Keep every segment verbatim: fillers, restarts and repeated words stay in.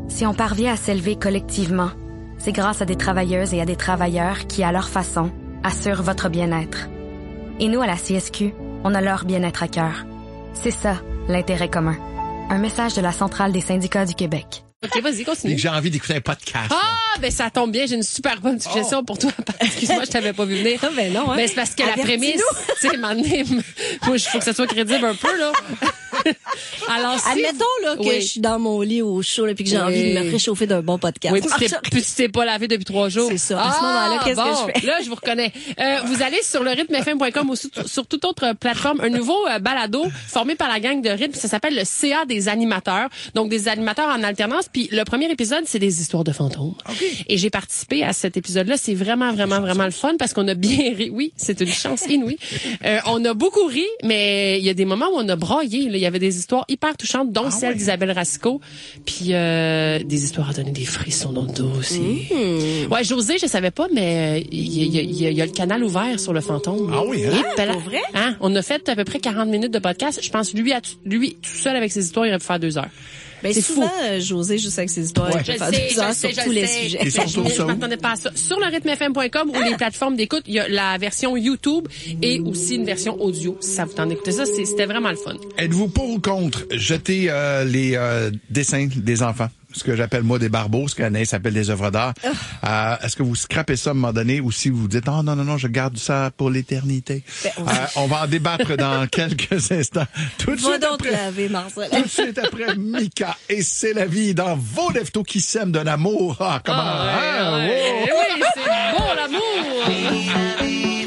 Si on parvient à s'élever collectivement, c'est grâce à des travailleuses et à des travailleurs qui, à leur façon, assurent votre bien-être. Et nous, à la C S Q, on a leur bien-être à cœur. C'est ça, l'intérêt commun. Un message de la Centrale des syndicats du Québec. OK, vas-y, continue. J'ai envie d'écouter un podcast. Ah, ben ça tombe bien, j'ai une super bonne suggestion oh. pour toi. Excuse-moi, je t'avais pas vu venir. Ah, ben non, hein. Ben c'est parce que la prémisse, tu sais, moi, il faut que ça soit crédible un peu, là. Alors, si... Admettons là, que oui. je suis dans mon lit au chaud et puis que j'ai oui. envie de me réchauffer d'un bon podcast. Oui, puis tu t'es pas lavé depuis trois jours. C'est ça. Ah, à ce moment-là, qu'est-ce bon, que je fais? Là, je vous reconnais. Euh, vous allez sur le rythme f m point com ou sur, sur toute autre plateforme, un nouveau euh, balado formé par la gang de rythme. Ça s'appelle le C A des animateurs. Donc, des animateurs en alternance. Puis le premier épisode, c'est des histoires de fantômes. Okay. Et j'ai participé à cet épisode-là. C'est vraiment, vraiment, vraiment le fun parce qu'on a bien ri. Oui, c'est une chance inouïe. Euh, on a beaucoup ri, mais il y a des moments où on a braillé. Là. Il y avait des histoires hyper touchantes, dont ah, celle ouais. d'Isabelle Racicot. Puis euh, des histoires à donner des frissons dans le dos aussi. Mmh. Ouais, José, je savais pas, mais il y, y, y, y a le canal ouvert sur le fantôme. Ah oui, hein? Ah, pour vrai? Hein? On a fait à peu près quarante minutes de podcast. Je pense lui, à, lui tout seul avec ses histoires, il aurait pu faire deux heures. Ben, c'est souvent, fou. Euh, José, juste avec ses histoires, ouais. il peut je faire sais, deux heures sais, sur tous les sais. sujets. Et je, je, je m'attendais pas à ça. Sur le rythme f m point com ou les plateformes d'écoute, il y a la version YouTube et aussi une version audio. Si ça vous tente d'écouter ça, c'était vraiment le fun. Êtes-vous pour ou contre jeter euh, les euh, dessins des enfants? Ce que j'appelle moi des barbeaux, ce qu'Anaïs appelle des œuvres d'art. Oh. Euh, est-ce que vous scrapez ça à un moment donné ou si vous dites « Oh non, non, non, je garde ça pour l'éternité ben, ». Oui. Euh, on va en débattre dans quelques instants. Tout de suite donc après, laver, Marcel. Tout de suite après Mika et C'est la vie dans vos leftos qui s'aiment d'un amour. Ah, comment? Ah, ouais, ah, ouais. Oh. Oui, c'est beau l'amour.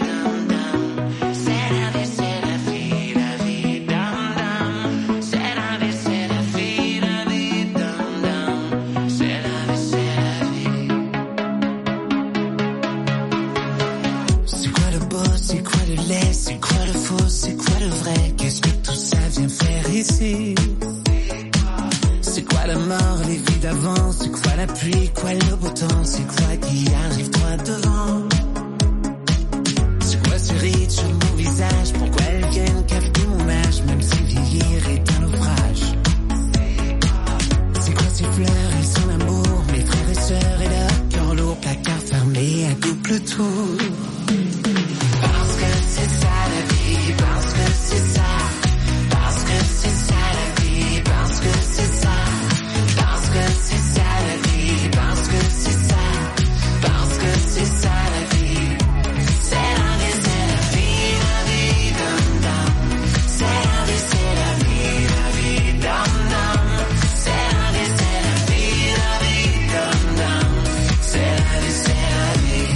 C'est quoi le faux, c'est quoi le vrai? Qu'est-ce que tout ça vient faire ici? C'est quoi la mort, les vies d'avant? C'est quoi la pluie, quoi le beau temps? C'est quoi qui arrive droit devant? C'est quoi ce rite sur mon visage? Pourquoi elles viennent capter mon âge? Même si vieillir est un naufrage. C'est quoi ces fleurs et son amour? Mes frères et sœurs et leur cœur lourd, placard fermé à double tour. Parce que c'est ça la vie, parce que c'est ça, parce que c'est ça la vie, parce que c'est ça, parce que c'est ça la vie, parce que c'est ça, parce que c'est ça la vie. C'est la vie, c'est la vie, la vie, dum dum. C'est la vie, c'est la vie, la vie, dum dum. C'est la vie, c'est la vie, la vie, dum dum. C'est la vie, c'est la vie.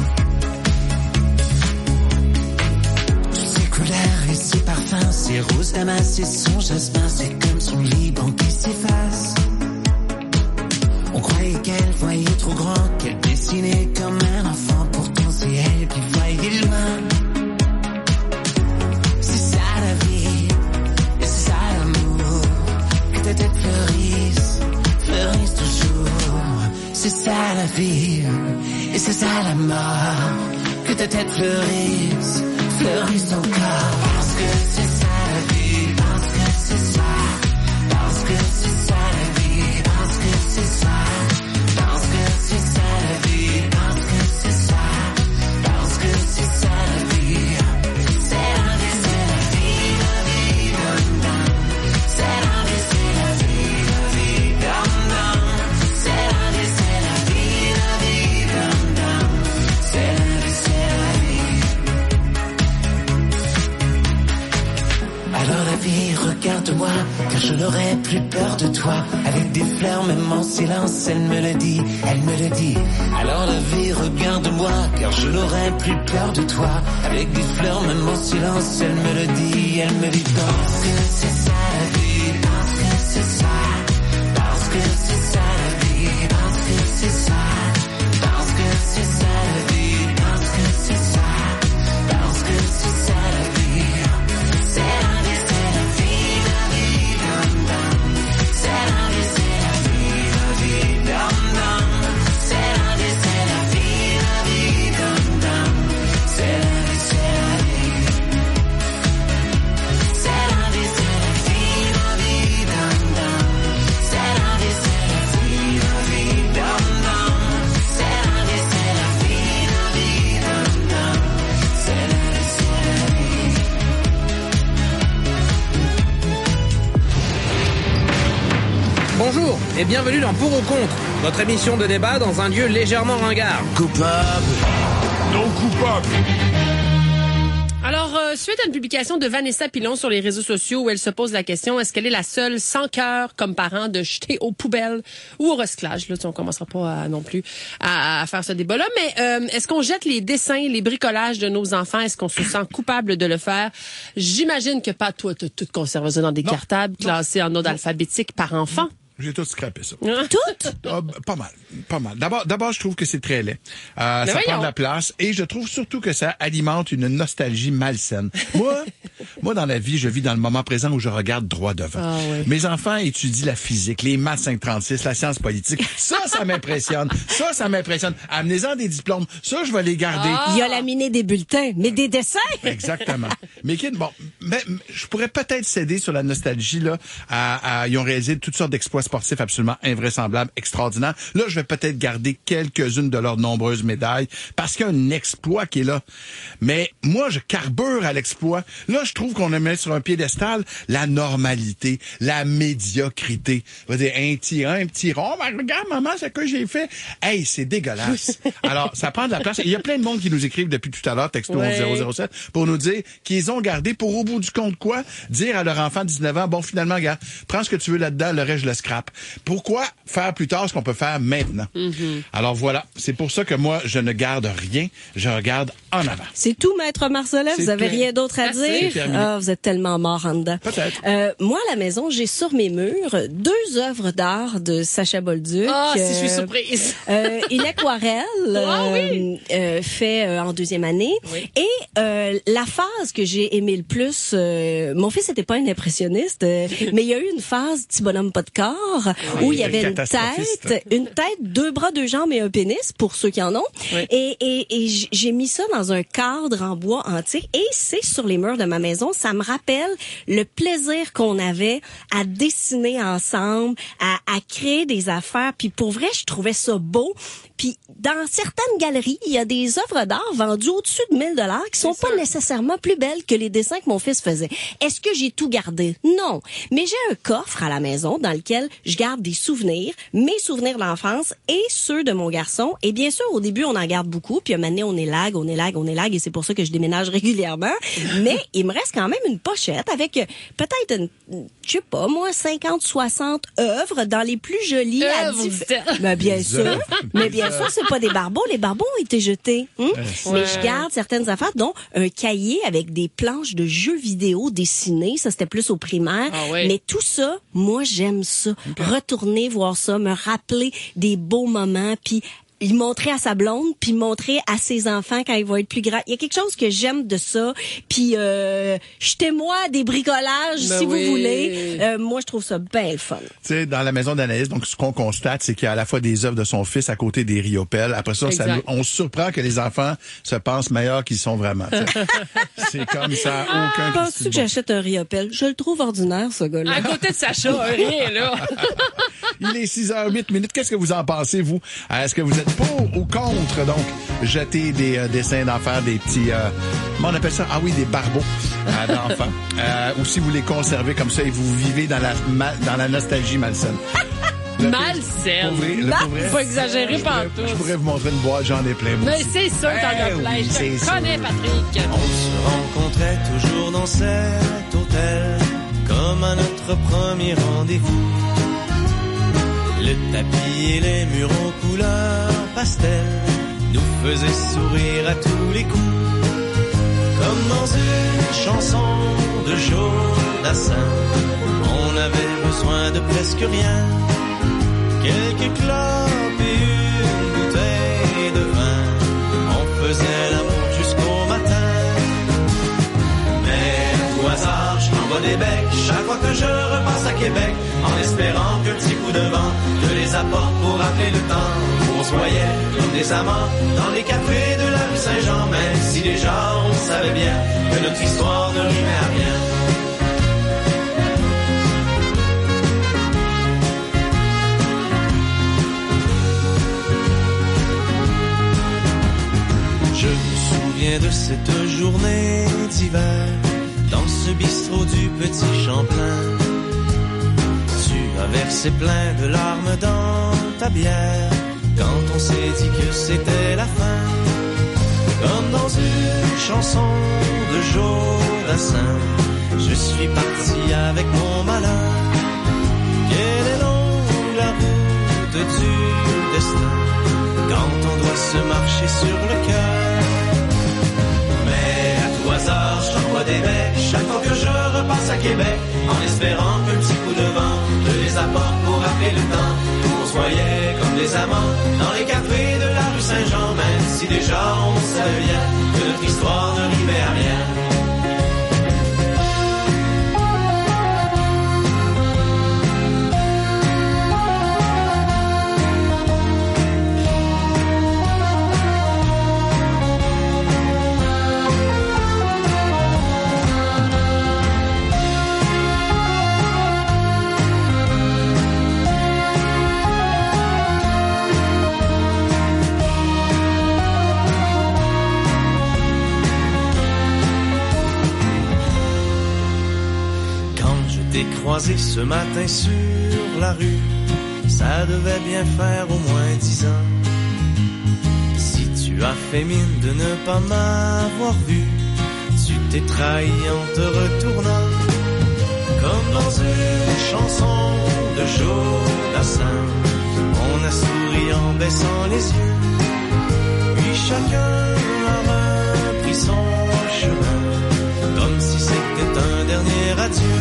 Et ses parfums, ses roses damas et son jasmin, c'est comme son Liban qui s'efface. On croyait qu'elle voyait trop grand, qu'elle dessinait comme un enfant, pourtant c'est elle qui voyait loin. C'est ça la vie, et c'est ça l'amour, que ta tête fleurisse, fleurisse toujours. C'est ça la vie, et c'est ça la mort, que ta tête fleurisse, fleurisse ton corps. Parce que c'est ça la vie, parce que c'est ça, parce que c'est ça la vie, parce que c'est ça, parce que c'est ça la vie, parce que c'est ça, parce que c'est ça la vie. C'est la vie, c'est la vie, la vie, dum dum. C'est la vie, c'est la vie, la vie, dum dum. C'est la vie, c'est la vie, la vie, dum dum. C'est la vie, c'est la vie. Alors la vie, regarde-moi, car je n'aurai plus peur de toi. Avec des fleurs, même en silence, elle me le dit, elle me le dit. Alors la vie, regarde-moi, car je n'aurai plus peur de toi. Avec des fleurs, même en silence, elle me le dit, elle me dit. Parce que c'est ça la vie, parce que c'est ça, parce que c'est ça la vie, parce que c'est ça, parce que c'est ça la vie, parce que c'est ça, parce que c'est ça la vie. C'est la vie, c'est la vie, la vie, dum dum. C'est la vie, c'est la vie, la vie, dum dum. C'est la vie, c'est la vie, la vie, dum dum. C'est la vie, c'est la vie. C'est la vie, c'est la vie, la vie, dum dum. C'est la vie, c'est Bonjour et bienvenue dans Pour ou Contre, notre émission de débat dans un lieu légèrement ringard. Coupable. Non coupable. Alors, euh, suite à une publication de Vanessa Pilon sur les réseaux sociaux où elle se pose la question, est-ce qu'elle est la seule sans cœur comme parent de jeter aux poubelles ou au recyclage? Là, tu sais, on commencera pas à, non plus à, à faire ce débat-là, mais euh, est-ce qu'on jette les dessins, les bricolages de nos enfants? Est-ce qu'on se sent coupable de le faire? J'imagine que pas toi, tu as tout conservé ça dans des non, cartables classés en ordre alphabétique par enfant. J'ai tout scrappé ça. Tout? Ah, pas mal, pas mal. D'abord, d'abord, je trouve que c'est très laid. Euh, ça voyons. prend de la place et je trouve surtout que ça alimente une nostalgie malsaine. Moi, moi dans la vie, je vis dans le moment présent où je regarde droit devant. Ah, oui. Mes enfants étudient la physique, les maths cinq trente-six, la science politique. Ça, ça m'impressionne. Ça, ça m'impressionne. Amenez-en des diplômes. Ça, je vais les garder. Ah. Il y a laminé des bulletins, mais des dessins. Exactement. Mais bon, mais, je pourrais peut-être céder sur la nostalgie là. À, à, ils ont réalisé toutes sortes d'exploits sportifs absolument invraisemblables, extraordinaires. Là, je vais peut-être garder quelques-unes de leurs nombreuses médailles parce qu'il y a un exploit qui est là. Mais moi, je carbure à l'exploit. Là, je trouve qu'on a mis sur un piédestal la normalité, la médiocrité. On va dire un petit un petit rond. Ben, regarde, maman, c'est que j'ai fait. Hey, c'est dégueulasse. Alors, ça prend de la place. Il y a plein de monde qui nous écrivent depuis tout à l'heure, texto ouais. onze zéro zéro sept, pour nous dire qu'ils ont gardé pour au bout du compte quoi? Dire à leur enfant de dix-neuf ans, bon, finalement, regarde, prends ce que tu veux là-dedans, le reste, je le scrape. Pourquoi faire plus tard ce qu'on peut faire maintenant? Mm-hmm. Alors voilà, c'est pour ça que moi, je ne garde rien, je regarde en avant. C'est tout, Maître Marcelin? Vous avez rien d'autre à dire? Ah, vous êtes tellement mort en dedans. Peut-être. Euh, moi, à la maison, j'ai sur mes murs deux œuvres d'art de Sacha Bolduc. Ah, oh, euh, si je suis surprise. euh, une aquarelle oh, oui. euh, euh, fait euh, en deuxième année. Oui. Et euh, la phase que j'ai aimé le plus, euh, mon fils n'était pas un impressionniste, euh, mais il y a eu une phase petit bonhomme pas de corps oui, où il y avait une tête, une tête, deux bras, deux jambes et un pénis pour ceux qui en ont. Oui. Et, et, et j'ai mis ça dans un cadre en bois antique et c'est sur les murs de ma maison. Ça me rappelle le plaisir qu'on avait à dessiner ensemble, à, à créer des affaires. Puis pour vrai, je trouvais ça beau. Puis dans certaines galeries, il y a des œuvres d'art vendues au-dessus de mille dollars qui sont pas nécessairement plus belles que les dessins que mon fils faisait. Est-ce que j'ai tout gardé? Non. Mais j'ai un coffre à la maison dans lequel je garde des souvenirs, mes souvenirs d'enfance et ceux de mon garçon. Et bien sûr, au début, on en garde beaucoup. Puis à un moment donné, on élague, on élague, on élague. Et c'est pour ça que je déménage régulièrement. Mais il me reste quand même une pochette avec peut-être une, je sais pas, moi, cinquante, soixante œuvres dans les plus jolies. Œuvres, à... Ben, bien sûr. Mais bien sûr, c'est pas des barbeaux. Les barbeaux ont été jetés. Hein? Ouais. Mais je garde certaines affaires, dont un cahier avec des planches de jeux vidéo dessinées. Ça, c'était plus au primaire. Ah oui. Mais tout ça, moi, j'aime ça. Okay. Retourner voir ça, me rappeler des beaux moments, puis il montrait à sa blonde, puis montrer à ses enfants quand ils vont être plus grands. Il y a quelque chose que j'aime de ça. Puis euh, jetez-moi des bricolages ben si oui. vous voulez. Euh, moi, je trouve ça bien le fun. Tu sais, dans la maison d'Anaïs, donc ce qu'on constate, c'est qu'il y a à la fois des œuvres de son fils à côté des riopelles. Après ça, ça nous, on se surprend que les enfants se pensent meilleurs qu'ils sont vraiment. C'est comme ça, aucun. Penses-tu que bon. j'achète un riopelle? Je le trouve ordinaire, ce gars-là. À côté de Sacha, rien là. Il est six heures huit minutes. Qu'est-ce que vous en pensez, vous? Est-ce que vous êtes pour ou contre, donc, jeter des euh, dessins d'enfants, des petits, euh, comment on appelle ça? Ah oui, des barbeaux euh, d'enfants. Euh, ou si vous les conservez comme ça et vous vivez dans la, mal, dans la nostalgie malsaine. Malsaine. Il faut exagérer pas tout. Je pourrais vous montrer une boîte, j'en ai plein. Mais c'est sûr que t'en as plein. Oui, je te connais, Patrick. On se rencontrait toujours dans cet hôtel, comme à notre premier rendez-vous. Le tapis et les murs aux couleurs pastel nous faisaient sourire à tous les coups. Comme dans une chanson de Jodassin, on avait besoin de presque rien. Quelques clopes et une bouteille de vin, on faisait l'amour jusqu'au matin. Mais au hasard, je t'envoie des becs chaque fois que je repasse à Québec, en espérant qu'un petit coup de vent te les apporte pour rappeler le temps où on se voyait comme des amants dans les cafés de la rue Saint-Jean, même si déjà on savait bien que notre histoire ne rimait à rien. Je me souviens de cette journée d'hiver dans ce bistrot du Petit Champlain. as versé plein de larmes dans ta bière quand on s'est dit que c'était la fin. Comme dans une chanson de Jodassin, je suis parti avec mon malheur. Quelle est longue la route du destin quand on doit se marcher sur le cœur. Mais à tout hasard, je t'envoie des becs chaque fois que je repasse à Québec, en espérant qu'un petit coup de vent me les apporte pour rappeler le temps où on se voyait comme des amants dans les cafés de la rue Saint-Jean, même si déjà on savait bien que notre histoire ne rimait à rien. Croisé ce matin sur la rue, ça devait bien faire au moins dix ans. Si tu as fait mine de ne pas m'avoir vu, tu t'es trahi en te retournant. Comme dans une chanson de Jodassin, on a souri en baissant les yeux, puis chacun a repris son chemin, comme si c'était un dernier adieu.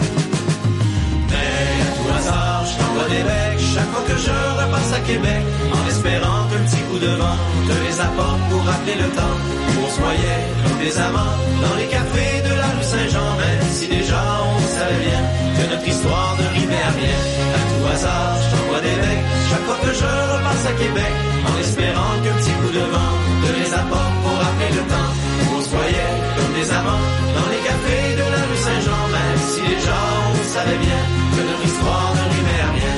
Je t'envoie des becs chaque fois que je repasse à Québec, en espérant qu'un petit coup de vent te les apporte pour rappeler le temps où on se voyait comme des amants dans les cafés de la rue Saint-Jean, même si déjà on savait bien que notre histoire ne rimait à rien. À tout hasard, je t'envoie des becs chaque fois que je repasse à Québec, en espérant qu'un petit coup de vent te les apporte pour rappeler le temps où on se voyait comme des amants dans les cafés de la rue Saint-Jean, même si déjà on savait bien que notre histoire ne rimait à rien.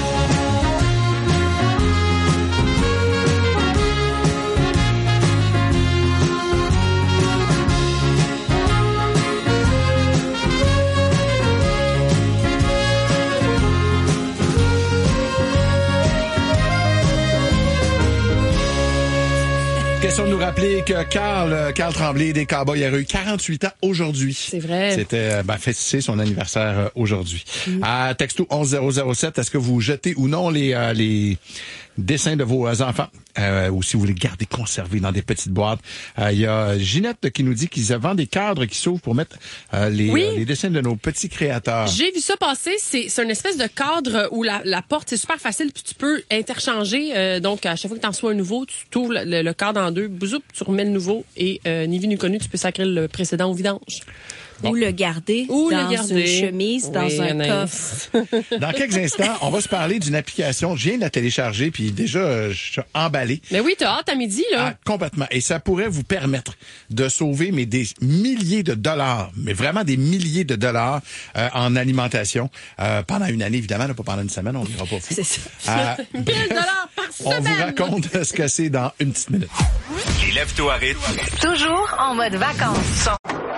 Question de nous rappeler que Carl, Carl Tremblay des Cowboys a eu quarante-huit ans aujourd'hui. C'est vrai. C'était, ben, fêté son anniversaire aujourd'hui. Mm. À texto onze zéro zéro sept, est-ce que vous jetez ou non les, euh, les dessins de vos enfants? Euh, ou si vous les gardez conservés dans des petites boîtes. Il euh, y a Ginette qui nous dit qu'ils vendent des cadres qui s'ouvrent pour mettre euh, les, oui. euh, les dessins de nos petits créateurs. J'ai vu ça passer. C'est, c'est une espèce de cadre où la, la porte, c'est super facile, puis tu peux interchanger. Euh, donc, à chaque fois que tu en reçois un nouveau, tu t'ouvres le, le cadre en deux, bouzoup, tu remets le nouveau et euh, ni vu ni connu, tu peux sacrer le précédent au vidange. Bon. Ou le garder Ou dans le garder. une chemise, dans oui, un coffre. Dans quelques instants, on va se parler d'une application. Je viens de la télécharger, puis déjà, euh, je suis emballé. Mais oui, t'as hâte à midi, là. Ah, complètement. Et ça pourrait vous permettre de sauver mais des milliers de dollars, mais vraiment des milliers de dollars euh, en alimentation euh, pendant une année, évidemment, là, pas pendant une semaine, on ne dira pas fou. C'est ça. Euh, mille dollars par semaine. On vous raconte ce que c'est dans une petite minute. Les lève-toi à rythme. Toujours en mode vacances.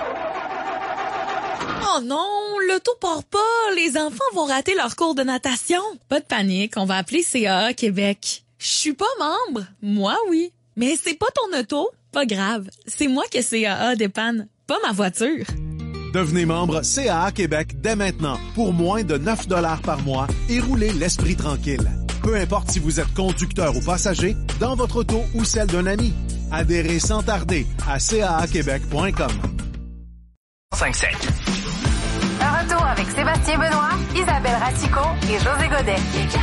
Oh non, l'auto part pas. Les enfants vont rater leur cours de natation. Pas de panique, on va appeler C A A Québec. Je suis pas membre. Moi, oui. Mais c'est pas ton auto. Pas grave. C'est moi que C A A dépanne, pas ma voiture. Devenez membre C A A Québec dès maintenant pour moins de neuf dollars par mois et roulez l'esprit tranquille. Peu importe si vous êtes conducteur ou passager, dans votre auto ou celle d'un ami. Adhérez sans tarder à c a a québec point com. cinq sept. Un retour avec Sébastien Benoît, Isabelle Ratico et José Godet.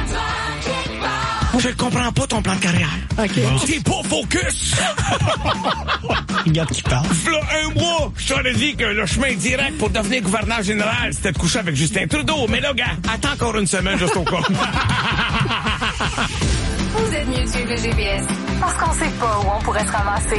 Je comprends pas ton plan de carrière. OK. T'es pas focus! Regarde qui parle. V'là un mois, je t'aurais dit que le chemin direct pour devenir gouverneur général, c'était de coucher avec Justin Trudeau. Mais là, gars, attends encore une semaine juste au cas. Vous êtes mieux de suivre le G P S parce qu'on sait pas où on pourrait se ramasser.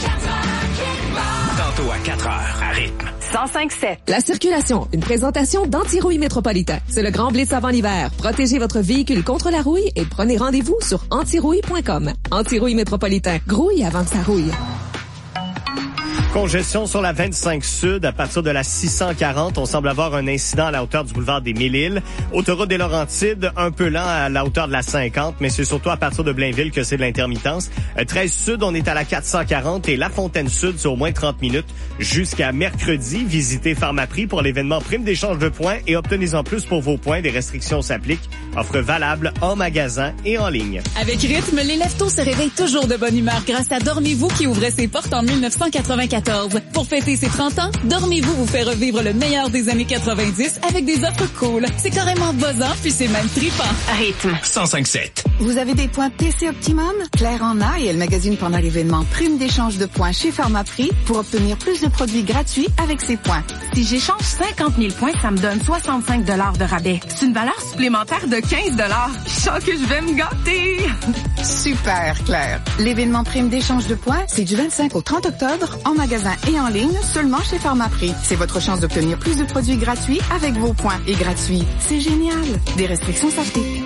Tantôt à quatre heures, à rythme. cent cinq sept. La circulation, une présentation d'Antirouille Métropolitain. C'est le grand blitz avant l'hiver. Protégez votre véhicule contre la rouille et prenez rendez-vous sur antirouille point com. Antirouille Métropolitain. Grouille avant que ça rouille. Congestion sur la vingt-cinq Sud à partir de la six cent quarante. On semble avoir un incident à la hauteur du boulevard des Mille-Îles. Autoroute des Laurentides, un peu lent à la hauteur de la cinquante, mais c'est surtout à partir de Blainville que c'est de l'intermittence. treize Sud, on est à la quatre cent quarante et La Fontaine Sud, c'est au moins trente minutes. Jusqu'à mercredi, visitez Pharmaprix pour l'événement Prime d'échange de points et obtenez-en plus pour vos points. Des restrictions s'appliquent. Offre valable en magasin et en ligne. Avec Rythme, les lève-tôt se réveillent toujours de bonne humeur grâce à Dormez-vous qui ouvrait ses portes en dix-neuf cent quatre-vingt-quatorze. Pour fêter ses trente ans, Dormez-vous vous fait revivre le meilleur des années quatre-vingt-dix avec des offres cool. C'est carrément buzzant puis c'est même trippant. Rythme cent cinq sept. Vous avez des points P C Optimum? Claire en a et elle magasine pendant l'événement Prime d'échange de points chez Pharmaprix pour obtenir plus de produits gratuits avec ses points. Si j'échange cinquante mille points, ça me donne soixante-cinq dollars de rabais. C'est une valeur supplémentaire de quinze dollars. Je sens que je vais me gâter. Super, Claire. L'événement Prime d'échange de points, c'est du vingt-cinq au trente octobre en magasin et en ligne seulement chez Pharmaprix. C'est votre chance d'obtenir plus de produits gratuits avec vos points. Et gratuits, c'est génial. Des restrictions s'appliquent.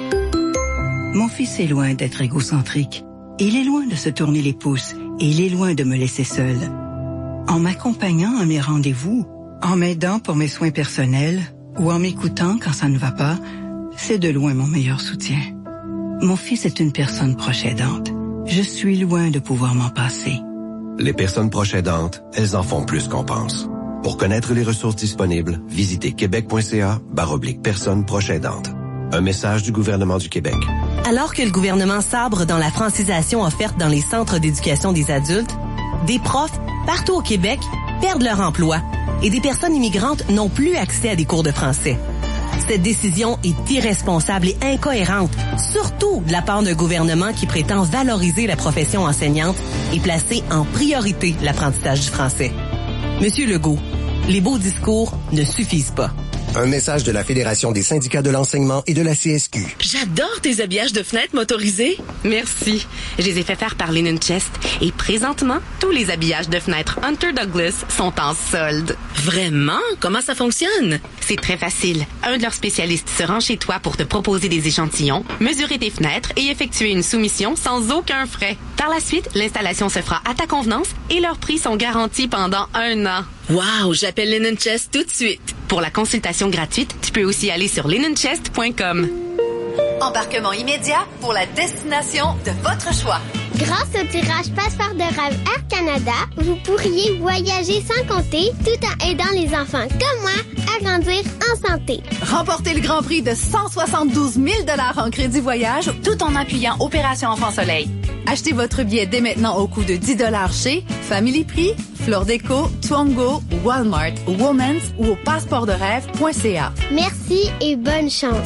Mon fils est loin d'être égocentrique. Il est loin de se tourner les pouces et il est loin de me laisser seul. En m'accompagnant à mes rendez-vous, en m'aidant pour mes soins personnels ou en m'écoutant quand ça ne va pas, c'est de loin mon meilleur soutien. Mon fils est une personne proche aidante. Je suis loin de pouvoir m'en passer. Les personnes proches aidantes, elles en font plus qu'on pense. Pour connaître les ressources disponibles, visitez québec.ca barre oblique personnes proches aidantes. Un message du gouvernement du Québec. Alors que le gouvernement sabre dans la francisation offerte dans les centres d'éducation des adultes, des profs, partout au Québec, perdent leur emploi et des personnes immigrantes n'ont plus accès à des cours de français. Cette décision est irresponsable et incohérente, surtout de la part d'un gouvernement qui prétend valoriser la profession enseignante et placer en priorité l'apprentissage du français. Monsieur Legault, les beaux discours ne suffisent pas. Un message de la Fédération des syndicats de l'enseignement et de la C S Q. J'adore tes habillages de fenêtres motorisés. Merci. Je les ai fait faire par Linen Chest et présentement, tous les habillages de fenêtres Hunter Douglas sont en solde. Vraiment? Comment ça fonctionne? C'est très facile. Un de leurs spécialistes se rend chez toi pour te proposer des échantillons, mesurer tes fenêtres et effectuer une soumission sans aucun frais. Par la suite, l'installation se fera à ta convenance et leurs prix sont garantis pendant un an. Wow, j'appelle Linen Chest tout de suite. Pour la consultation gratuite, tu peux aussi aller sur linen chest point com. Embarquement immédiat pour la destination de votre choix. Grâce au tirage Passeport de rêve Air Canada, vous pourriez voyager sans compter tout en aidant les enfants comme moi à grandir en santé. Remportez le grand prix de cent soixante-douze mille dollars en crédit voyage tout en appuyant Opération Enfant Soleil. Achetez votre billet dès maintenant au coût de dix dollars chez Family Prix, Fleur Déco, Twango, Walmart, Women's ou au passeport de rêve point c a. Merci et bonne chance.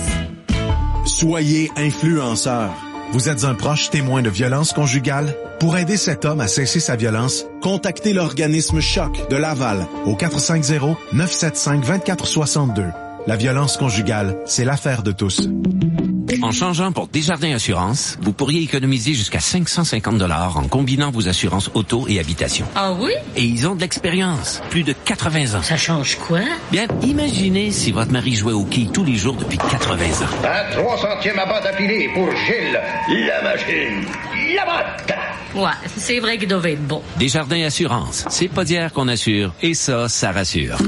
Soyez influenceur. Vous êtes un proche témoin de violence conjugale? Pour aider cet homme à cesser sa violence, contactez l'organisme Choc de Laval au quatre cinq zéro, neuf sept cinq, deux quatre six deux. La violence conjugale, c'est l'affaire de tous. En changeant pour Desjardins Assurance, vous pourriez économiser jusqu'à cinq cent cinquante dollars en combinant vos assurances auto et habitation. Ah oui? Et ils ont de l'expérience, plus de quatre-vingts ans. Ça change quoi? Bien, imaginez si votre mari jouait au quilles tous les jours depuis quatre-vingts ans. Un trois centièmes à batte à filer pour Gilles, la machine, la batte. Ouais, c'est vrai qu'il devait être bon. Desjardins Assurance, c'est pas d'hier qu'on assure, et ça, ça rassure.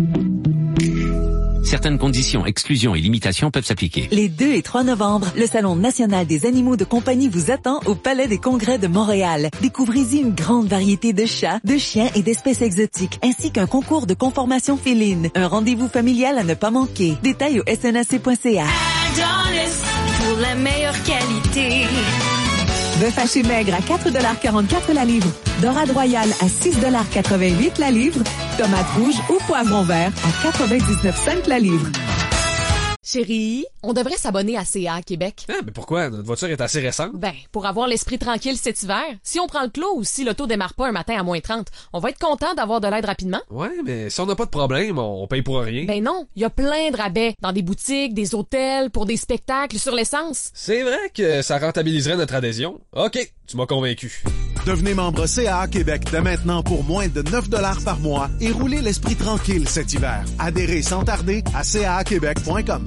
Certaines conditions, exclusions et limitations peuvent s'appliquer. Les deux et trois novembre, le Salon national des animaux de compagnie vous attend au Palais des Congrès de Montréal. Découvrez-y une grande variété de chats, de chiens et d'espèces exotiques, ainsi qu'un concours de conformation féline. Un rendez-vous familial à ne pas manquer. Détails au s n a c point c a. Adonis, pour la meilleure qualité. Bœuf haché maigre à quatre dollars quarante-quatre la livre. Dorade royale à six dollars quatre-vingt-huit la livre. Tomate rouge ou poivron vert à quatre-vingt-dix-neuf cents la livre. Chérie, on devrait s'abonner à C A Québec. Ah, mais pourquoi? Notre voiture est assez récente. Ben, pour avoir l'esprit tranquille cet hiver. Si on prend le clos ou si l'auto démarre pas un matin à moins trente, on va être content d'avoir de l'aide rapidement. Ouais, mais si on n'a pas de problème, on paye pour rien. Ben non, il y a plein de rabais dans des boutiques, des hôtels, pour des spectacles, sur l'essence. C'est vrai que ça rentabiliserait notre adhésion. OK, tu m'as convaincu. Devenez membre C A A Québec dès maintenant pour moins de neuf dollars par mois et roulez l'esprit tranquille cet hiver. Adhérez sans tarder à c a a québec point com.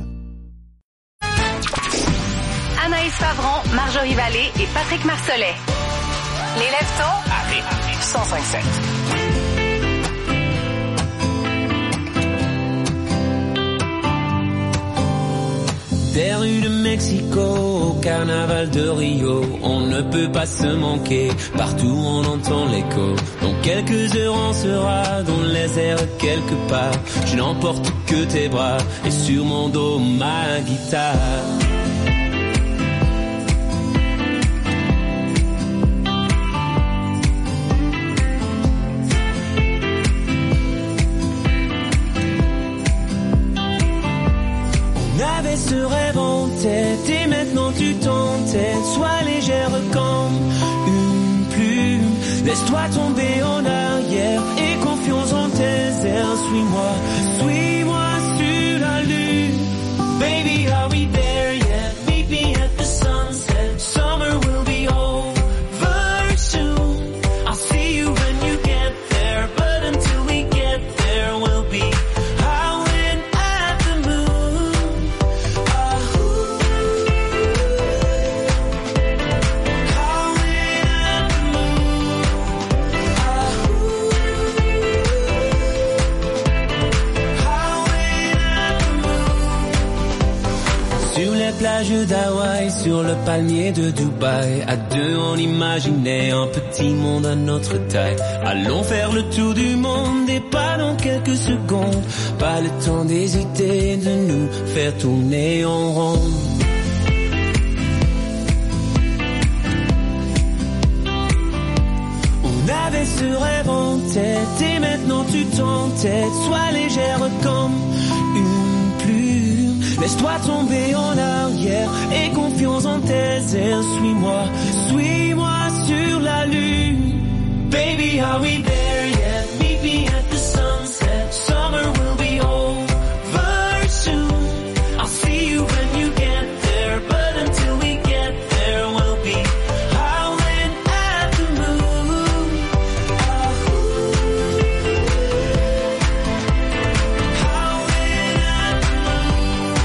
Anaïs Favron, Marjorie Vallée et Patrick Marcelet. Les Lève-Tôt à rythme cent cinq sept. Des rues de Mexico au carnaval de Rio, on ne peut pas se manquer, partout on entend l'écho. Dans quelques heures on sera dans les airs quelque part, je n'emporte que tes bras et sur mon dos ma guitare. On avait ce rêve en tête et maintenant tu t'entêtes. Sois légère comme une plume. Laisse-toi tomber en arrière et confiance en tes airs. Suis-moi, suis-moi sur la lune. Baby, are we there yet? Meet me at the sunset. Summer will be over soon. I'll see you when you get there, but until we get there, we'll be howling at the moon. Sur les plages d'Hawaï, sur le palmier de Dubaï, à deux on imaginait un petit monde à notre taille. Allons faire le tour du monde et pas dans quelques secondes. Pas le temps d'hésiter, de nous faire tourner en rond. On avait ce rêve en tête et maintenant tu t'entêtes. Sois légère comme une plume. Laisse-toi tomber en arrière et confiance en tes airs. Suis-moi, suis-moi sur la lune. Baby, are we there yet? Meet me at the sunset. Summer will be over soon. I'll see you when you get there, but until we get there, we'll be howling at the moon. Howling at the moon.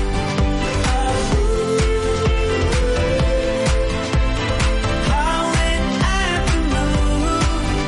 Howling at the moon.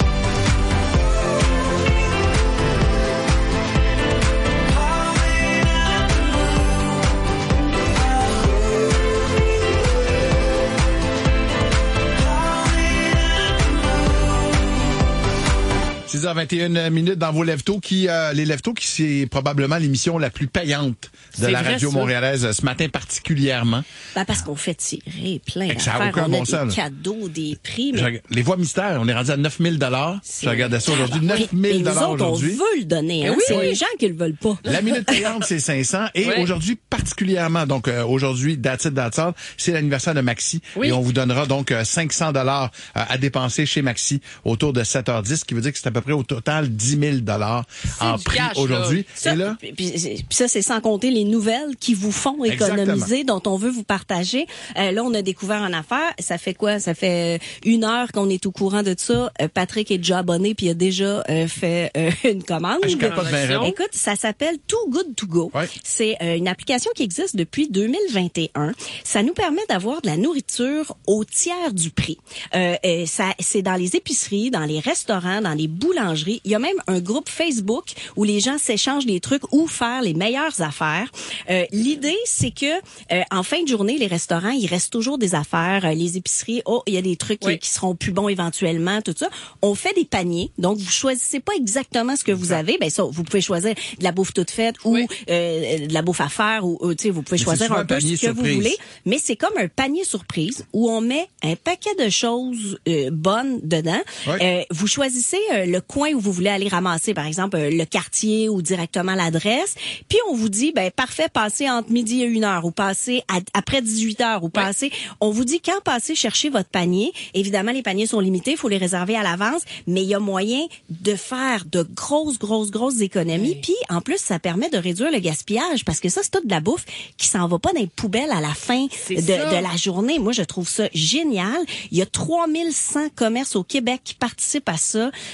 six heures vingt et une minutes dans vos Lève-Tôt qui, euh, les Lève-Tôt qui c'est probablement l'émission la plus payante de C'est la vrai, radio ça. montréalaise ce matin particulièrement. Ben parce qu'on fait tirer plein Et que ça a d'affaires. aucun On bon a sens, des là. cadeaux, des prix. Je Mais... reg- Les voix mystères, on est rendu à neuf mille dollars. Je regardais ça aujourd'hui. Oui, neuf mais mille nous dollars autres, aujourd'hui. on veut le donner. Hein? Eh oui, c'est oui. les gens qui le veulent pas. La minute payante, c'est cinq cents. Et Ouais. aujourd'hui, particulièrement, donc euh, aujourd'hui, that's it, that's all, c'est l'anniversaire de Maxi. Oui. Et on vous donnera donc euh, cinq cents dollars euh, à dépenser chez Maxi autour de sept heures dix, ce qui veut dire que c'est à peu près au total dix mille dollars en du prix cash, aujourd'hui. Ça, Et là, puis, puis- puis ça, c'est sans compter les nouvelles qui vous font économiser, Exactement. dont on veut vous partager. Euh, là, on a découvert une affaire. Ça fait quoi? Ça fait une heure qu'on est au courant de ça. Euh, Patrick est déjà abonné puis il a déjà euh, fait euh, une commande. Je capote bien raide. Écoute, ça s'appelle Too Good To Go. C'est euh, une application qui existe depuis deux mille vingt et un. Ça nous permet d'avoir de la nourriture au tiers du prix. Euh, et ça, c'est dans les épiceries, dans les restaurants, dans les boulangeries. Il y a même un groupe Facebook où les gens s'échangent des trucs où faire les meilleures affaires. Euh, l'idée, c'est que euh, en fin de journée, les restaurants, il reste toujours des affaires. Euh, les épiceries, oh, il y a des trucs Oui. qui, qui seront plus bons éventuellement, tout ça. On fait des paniers, donc vous choisissez pas exactement ce que vous avez. Ben ça, vous pouvez choisir de la bouffe toute faite ou euh, de la bouffe à faire ou euh, tu sais, vous pouvez Mais c'est choisir souvent un peu un ce panier que vous surprise. voulez. Mais c'est comme un panier surprise où on met un paquet de choses euh, bonnes dedans. Ouais. Euh, vous choisissez euh, le coin où vous voulez aller ramasser, par exemple euh, le quartier ou directement l'adresse. Puis on vous dit, ben parfait, passez entre midi et une heure ou passez à- après dix-huit heures ou passez. On vous dit quand passez chercher votre panier. Évidemment, les paniers sont limités, il faut les réserver à l'avance, mais il y a moyen de faire de grosses, grosses, grosses économies. Puis en plus, ça permet de réduire le gaspillage parce que ça, c'est toute de la bouffe qui s'en va pas dans les poubelles à la fin de, C'est ça. de la journée. Moi, je trouve ça génial. Il y a trois mille cent commerces au Québec qui participent à ça. Euh,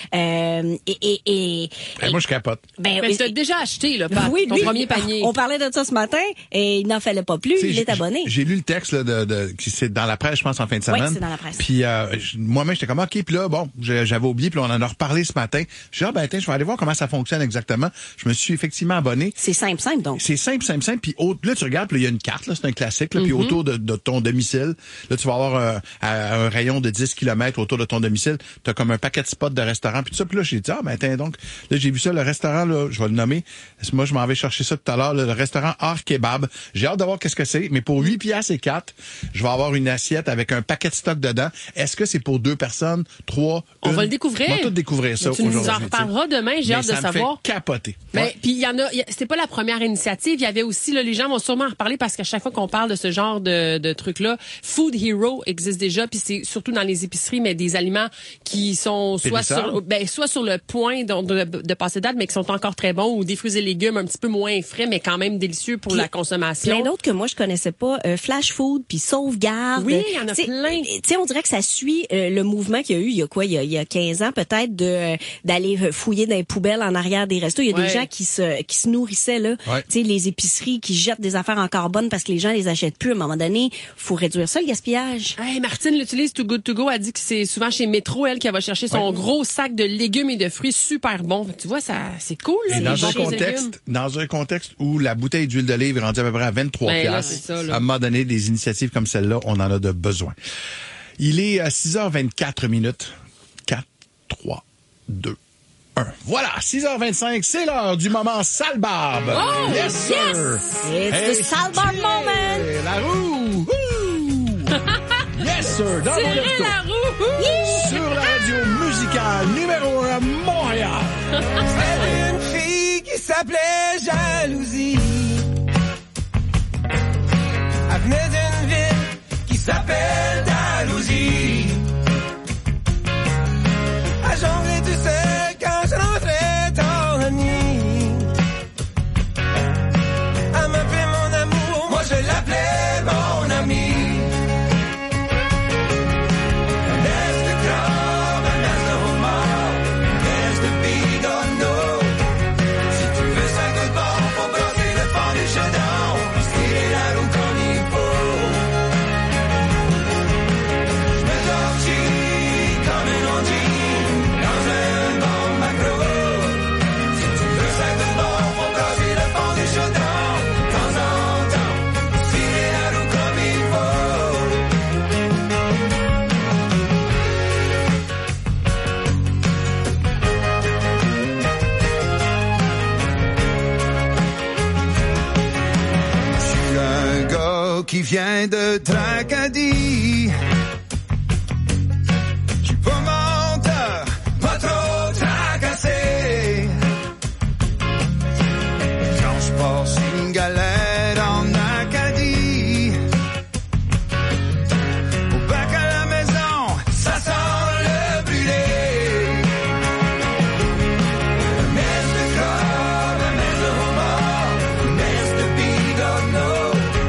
Euh, et, et, et, ben, moi, je capote. Ben, mais tu as déjà acheté, là, Pat, oui, ton lui, premier panier. On parlait de ça ce matin et il n'en fallait pas plus. T'sais, il est abonné. J'ai lu le texte là, de, de, qui c'est dans la presse, je pense, en fin de semaine. Oui, c'est dans la presse. Puis euh, moi-même, j'étais comme, OK, puis là, bon, j'avais oublié, puis on en a reparlé ce matin. J'ai dit, ah, ben, attends, je vais aller voir comment ça fonctionne exactement. Je me suis effectivement abonné. C'est simple, simple, donc. C'est simple, simple, simple. Puis là, tu regardes, puis il y a une carte, là, c'est un classique, là, puis mm-hmm. autour de, de ton domicile, là, tu vas avoir euh, un rayon de dix kilomètres autour de ton domicile. Tu as comme un paquet de spots de restaurants, puis tout ça. Puis là, j'ai dit, ah, ben, attends, donc, là, j'ai vu ça, le restaurant, là, je vais le nommer. Moi, je m'en vais chercher ça tout à l'heure, le restaurant Art Kebab. J'ai hâte de voir qu'est-ce que c'est, mais pour huit piastres et quatre, je vais avoir une assiette avec un paquet de stock dedans. Est-ce que c'est pour deux personnes, trois, On une? va le découvrir. On va tout découvrir ça aujourd'hui. Tu nous en reparleras demain, j'ai hâte de ça savoir. Me fait capoter. Mais ouais. puis il y en a, c'était pas la première initiative. Il y avait aussi là, les gens vont sûrement en reparler parce qu'à chaque fois qu'on parle de ce genre de, de trucs là, Food Hero existe déjà, puis c'est surtout dans les épiceries, mais des aliments qui sont soit sur, ben soit sur le point de, de, de passer date, mais qui sont encore très bons, ou des fruits et légumes un petit peu moins frais, mais quand même délicieux pour puis, la consommation. Plein d'autres que moi je connaissais pas, euh, Flash Food puis Sauvegarde. Oui, il y en a t'sais, plein. Tu sais, on dirait que ça suit euh, le mouvement qu'il y a eu il y a quoi, il y a, il y a quinze ans peut-être de euh, d'aller fouiller dans les poubelles en arrière des restos. Il y a ouais. des gens qui se qui se nourrissaient là, ouais. tu sais, les épiceries qui jettent des affaires encore bonnes parce que les gens les achètent plus. À un moment donné, faut réduire ça le gaspillage. Hey, Martine l'utilise Too Good To Go, a dit que c'est souvent chez Métro elle qui va chercher son ouais. gros sac de légumes et de fruits super bons. Tu vois, ça c'est cool. Là, et dans un contexte, dans un contexte où la bouteille d'huile d'olive est rendue à peu près à vingt-trois ben, piastres, là, ça, là. à un moment donné, des initiatives comme celle-là, on en a de besoin. Il est à six heures vingt-quatre minutes. quatre, trois, deux, un. Voilà, six heures vingt-cinq, c'est l'heure du moment sale barbe. Oh, yes, sir! Yes. It's hey, the sale barbe moment! La roue! Yes, sir! Dans mon laptop. La roue! Yeah. Sur la radio musicale numéro un à Montréal. C'était une fille qui s'appelait Jalousie. Elle venait d'une ville qui s'appelle Dalhousie. Elle jonglait tout seul quand je rentrais dans la nuit. Elle m'appelait mon amour, moi je l'appelais mon ami. Qui vient de Tracadie. J'suis pas menteur, pas trop tracassé. Quand j'passe une galère en Acadie, au bac à la maison, ça sent le brûlé. La messe de corps, la messe de remords, la messe de bigorneau.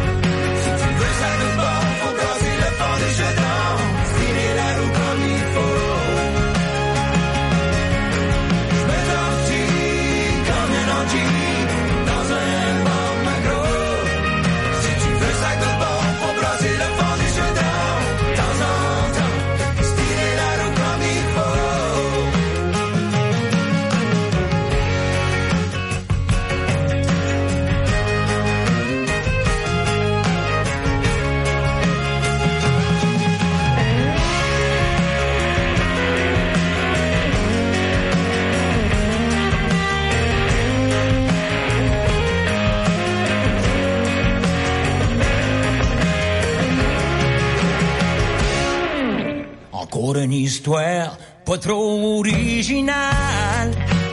Encore une histoire pas trop originale.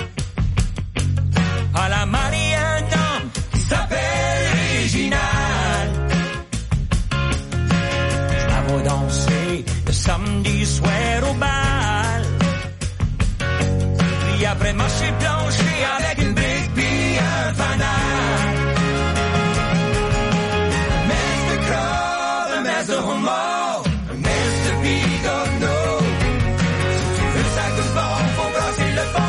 À la Marianne qui s'appelle Réginal. Je la vois danser le samedi soir au bal. Puis après marcher plancher avec une brique puis un fanal. Messe de crowd, messe de remords, messe de bigorneau. Si tu veux ça que bon, faut brasser le fond.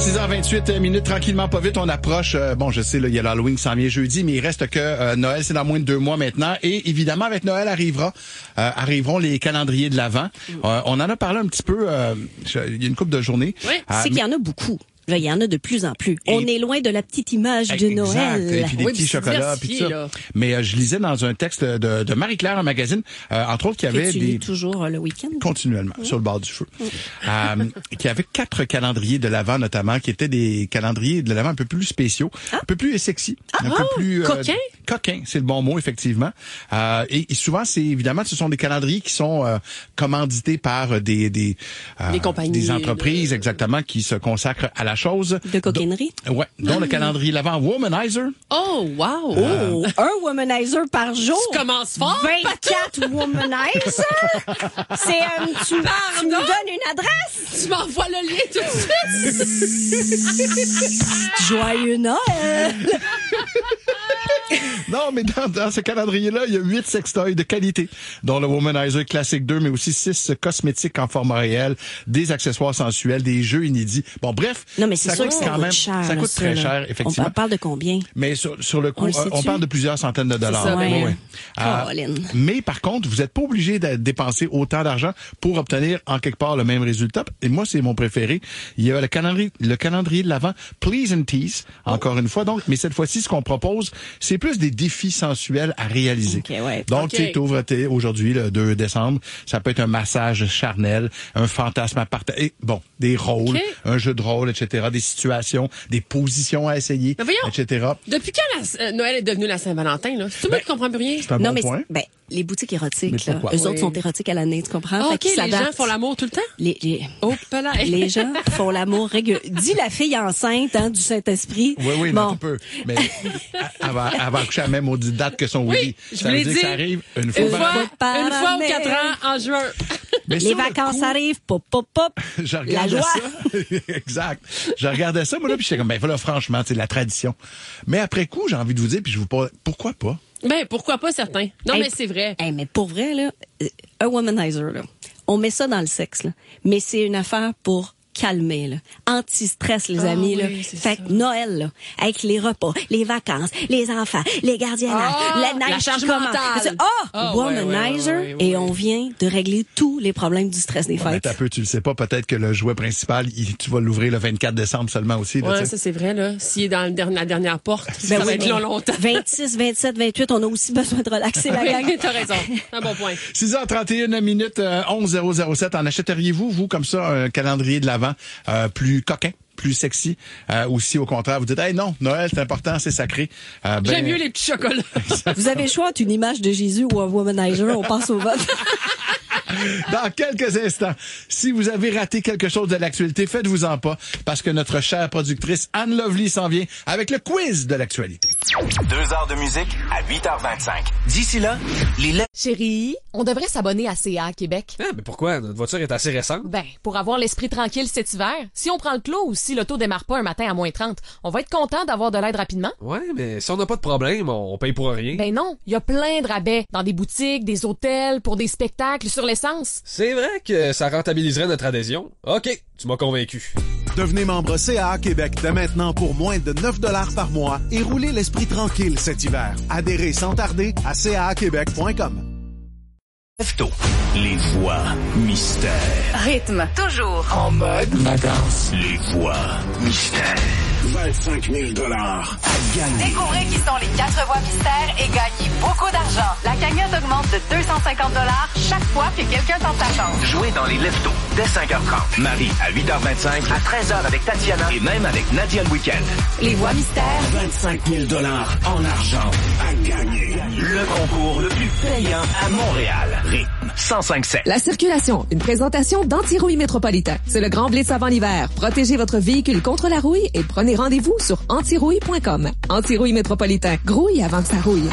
six heures vingt-huit minutes, tranquillement, pas vite, on approche. Euh, bon, je sais, là, il y a l'Halloween qui s'en vient jeudi, mais il reste que euh, Noël, c'est dans moins de deux mois maintenant. Et évidemment, avec Noël arrivera, euh, arriveront les calendriers de l'Avent. Euh, on en a parlé un petit peu, euh, il y a une couple de journées. Oui, euh, c'est qu'il y en a beaucoup. Là, il y en a de plus en plus. Et on est loin de la petite image de exact, Noël. Et puis des oui, petits chocolats, puis ça. Là. Mais euh, je lisais dans un texte de, de Marie-Claire, un magazine, euh, entre autres, qu'il y avait tu des... lis toujours euh, le week-end? Continuellement, oui. Sur le bord du feu. Oui. Euh, qu'il y avait quatre calendriers de l'Avent, notamment, qui étaient des calendriers de l'Avent un peu plus spéciaux, ah. un peu plus sexy, ah. un oh, peu plus... Euh, coquin? Coquin, c'est le bon mot, effectivement. Euh, et, et souvent, c'est évidemment, ce sont des calendriers qui sont euh, commandités par des... Des, euh, des compagnies. Des entreprises, de... exactement, qui se consacrent à la chose. De coquinerie? Do, ouais, dont le calendrier l'Avent Womanizer. Oh, wow! Euh, oh, un Womanizer par jour. Tu commences fort, vingt-quatre Womanizer. C'est, euh, tu, tu me donnes une adresse? Tu m'envoies le lien tout de suite. Joyeux Noël! Non, mais dans, dans ce calendrier-là, il y a huit sextoys de qualité, dont le Womanizer Classic deux, mais aussi six cosmétiques en format réel, des accessoires sensuels, des jeux inédits. Bon, bref. Non, mais c'est ça sûr coûte que ça quand coûte même, cher. Ça coûte là, très ça, cher, effectivement. On parle de combien? Mais sur, sur le coup, on, le on parle de plusieurs centaines de dollars. Ça, ouais. Ouais. Euh, mais par contre, vous n'êtes pas obligé de dépenser autant d'argent pour obtenir en quelque part le même résultat. Et moi, c'est mon préféré. Il y a le calendrier, le calendrier de l'Avent Please and Tease, encore oh. une fois. Donc, mais cette fois-ci, ce qu'on propose, c'est plus des défis sensuels à réaliser. Okay, ouais. Donc, okay. tu ouvres aujourd'hui, le deux décembre, ça peut être un massage charnel, un fantasme à partager, bon, des rôles, okay. un jeu de rôle, et cetera, des situations, des positions à essayer, voyons, et cetera. Depuis quand la, euh, Noël est devenu la Saint-Valentin, là? C'est tout le monde qui comprend plus rien? C'est un non, bon mais point. Ben, les boutiques érotiques, là, eux oui. autres sont érotiques à l'année, tu comprends? Ah, OK, les gens font l'amour tout le temps? Les, les, oh, les gens font l'amour régulièrement. Dis la fille enceinte, hein, du Saint-Esprit. Oui, oui, bon. mais tu peux. Mais elle va, elle va accoucher à la même maudite date que son oui, Willy. Je ça veut dire dit, que ça arrive une fois, une par fois, an. Une fois aux quatre ans, en juin. Mais les vacances coup, arrivent, pop, pop, pop. Je regardais ça. Exact. Je regardais ça, moi, là, puis j'étais comme, ben, voilà, franchement, c'est la tradition. Mais après coup, j'ai envie de vous dire, puis je vous pose, pourquoi pas? Ben, pourquoi pas, certains? Non, hey, mais c'est vrai. Hey, mais pour vrai, là, un womanizer, là, on met ça dans le sexe, là. Mais c'est une affaire pour calmer, là. Anti-stress, les oh, amis, oui, là. Fait que Noël, là, avec les repas, les vacances, les enfants, les gardiennages, oh, la neige la charge qui commence. mentale. Oh, oh, womanizer, ouais, ouais, ouais, ouais, et on vient de régler tous les problèmes du stress des fêtes. Ouais, un peu, tu le sais pas, peut-être que le jouet principal, il, tu vas l'ouvrir le vingt-quatre décembre seulement aussi. Là, ouais, ça c'est vrai, là. S'il est dans le dernier, la dernière porte, ben ça oui, va être long, longtemps. vingt-six, vingt-sept, vingt-huit, on a aussi besoin de relaxer la gang. Oui, t'as raison. Un bon point. six heures trente et une minutes, euh, onze zéro zéro sept. En achèteriez-vous, vous, comme ça, un calendrier de l'Avent euh, plus coquin, plus sexy, euh, ou si au contraire vous dites hey non, Noël c'est important, c'est sacré. Euh, ben... J'aime mieux les petits chocolats. Vous avez le choix entre une image de Jésus ou un womanizer, on passe au vote. Dans quelques instants, si vous avez raté quelque chose de l'actualité, faites-vous-en pas, parce que notre chère productrice Anne Lovely s'en vient avec le quiz de l'actualité. Deux heures de musique à huit heures vingt-cinq. D'ici là, les lettres... Chérie, on devrait s'abonner à C A Québec. Ah, mais pourquoi? Notre voiture est assez récente. Ben, pour avoir l'esprit tranquille cet hiver. Si on prend le clos ou si l'auto démarre pas un matin à moins trente, on va être content d'avoir de l'aide rapidement. Ouais, mais si on n'a pas de problème, on paye pour rien. Ben non, il y a plein de rabais dans des boutiques, des hôtels, pour des spectacles, sur l'essence. C'est vrai que ça rentabiliserait notre adhésion. OK, tu m'as convaincu. Devenez membre C A A Québec dès maintenant pour moins de neuf dollars par mois et roulez l'esprit tranquille cet hiver. Adhérez sans tarder à c a a québec point com. Lefto, les voix mystères. Rythme, toujours. En mode vacances. Les voix mystères. vingt-cinq mille dollars à gagner. Découvrez qui sont les quatre voix mystères et gagnez beaucoup d'argent. La cagnotte augmente de deux cent cinquante dollars chaque fois que quelqu'un tente sa chance. Jouez dans les Leftos dès cinq heures trente. Marie à huit heures vingt-cinq, à treize heures avec Tatiana et même avec Nadia le week-end. Les voix mystères. vingt-cinq mille dollars en argent à gagner. Le concours le plus payant à Montréal. Rythme cent cinq sept. La circulation, une présentation d'Antirouille Métropolitain. C'est le grand blitz avant l'hiver. Protégez votre véhicule contre la rouille et prenez rendez-vous sur antirouille point com. Antirouille Métropolitain. Grouille avant que ça rouille.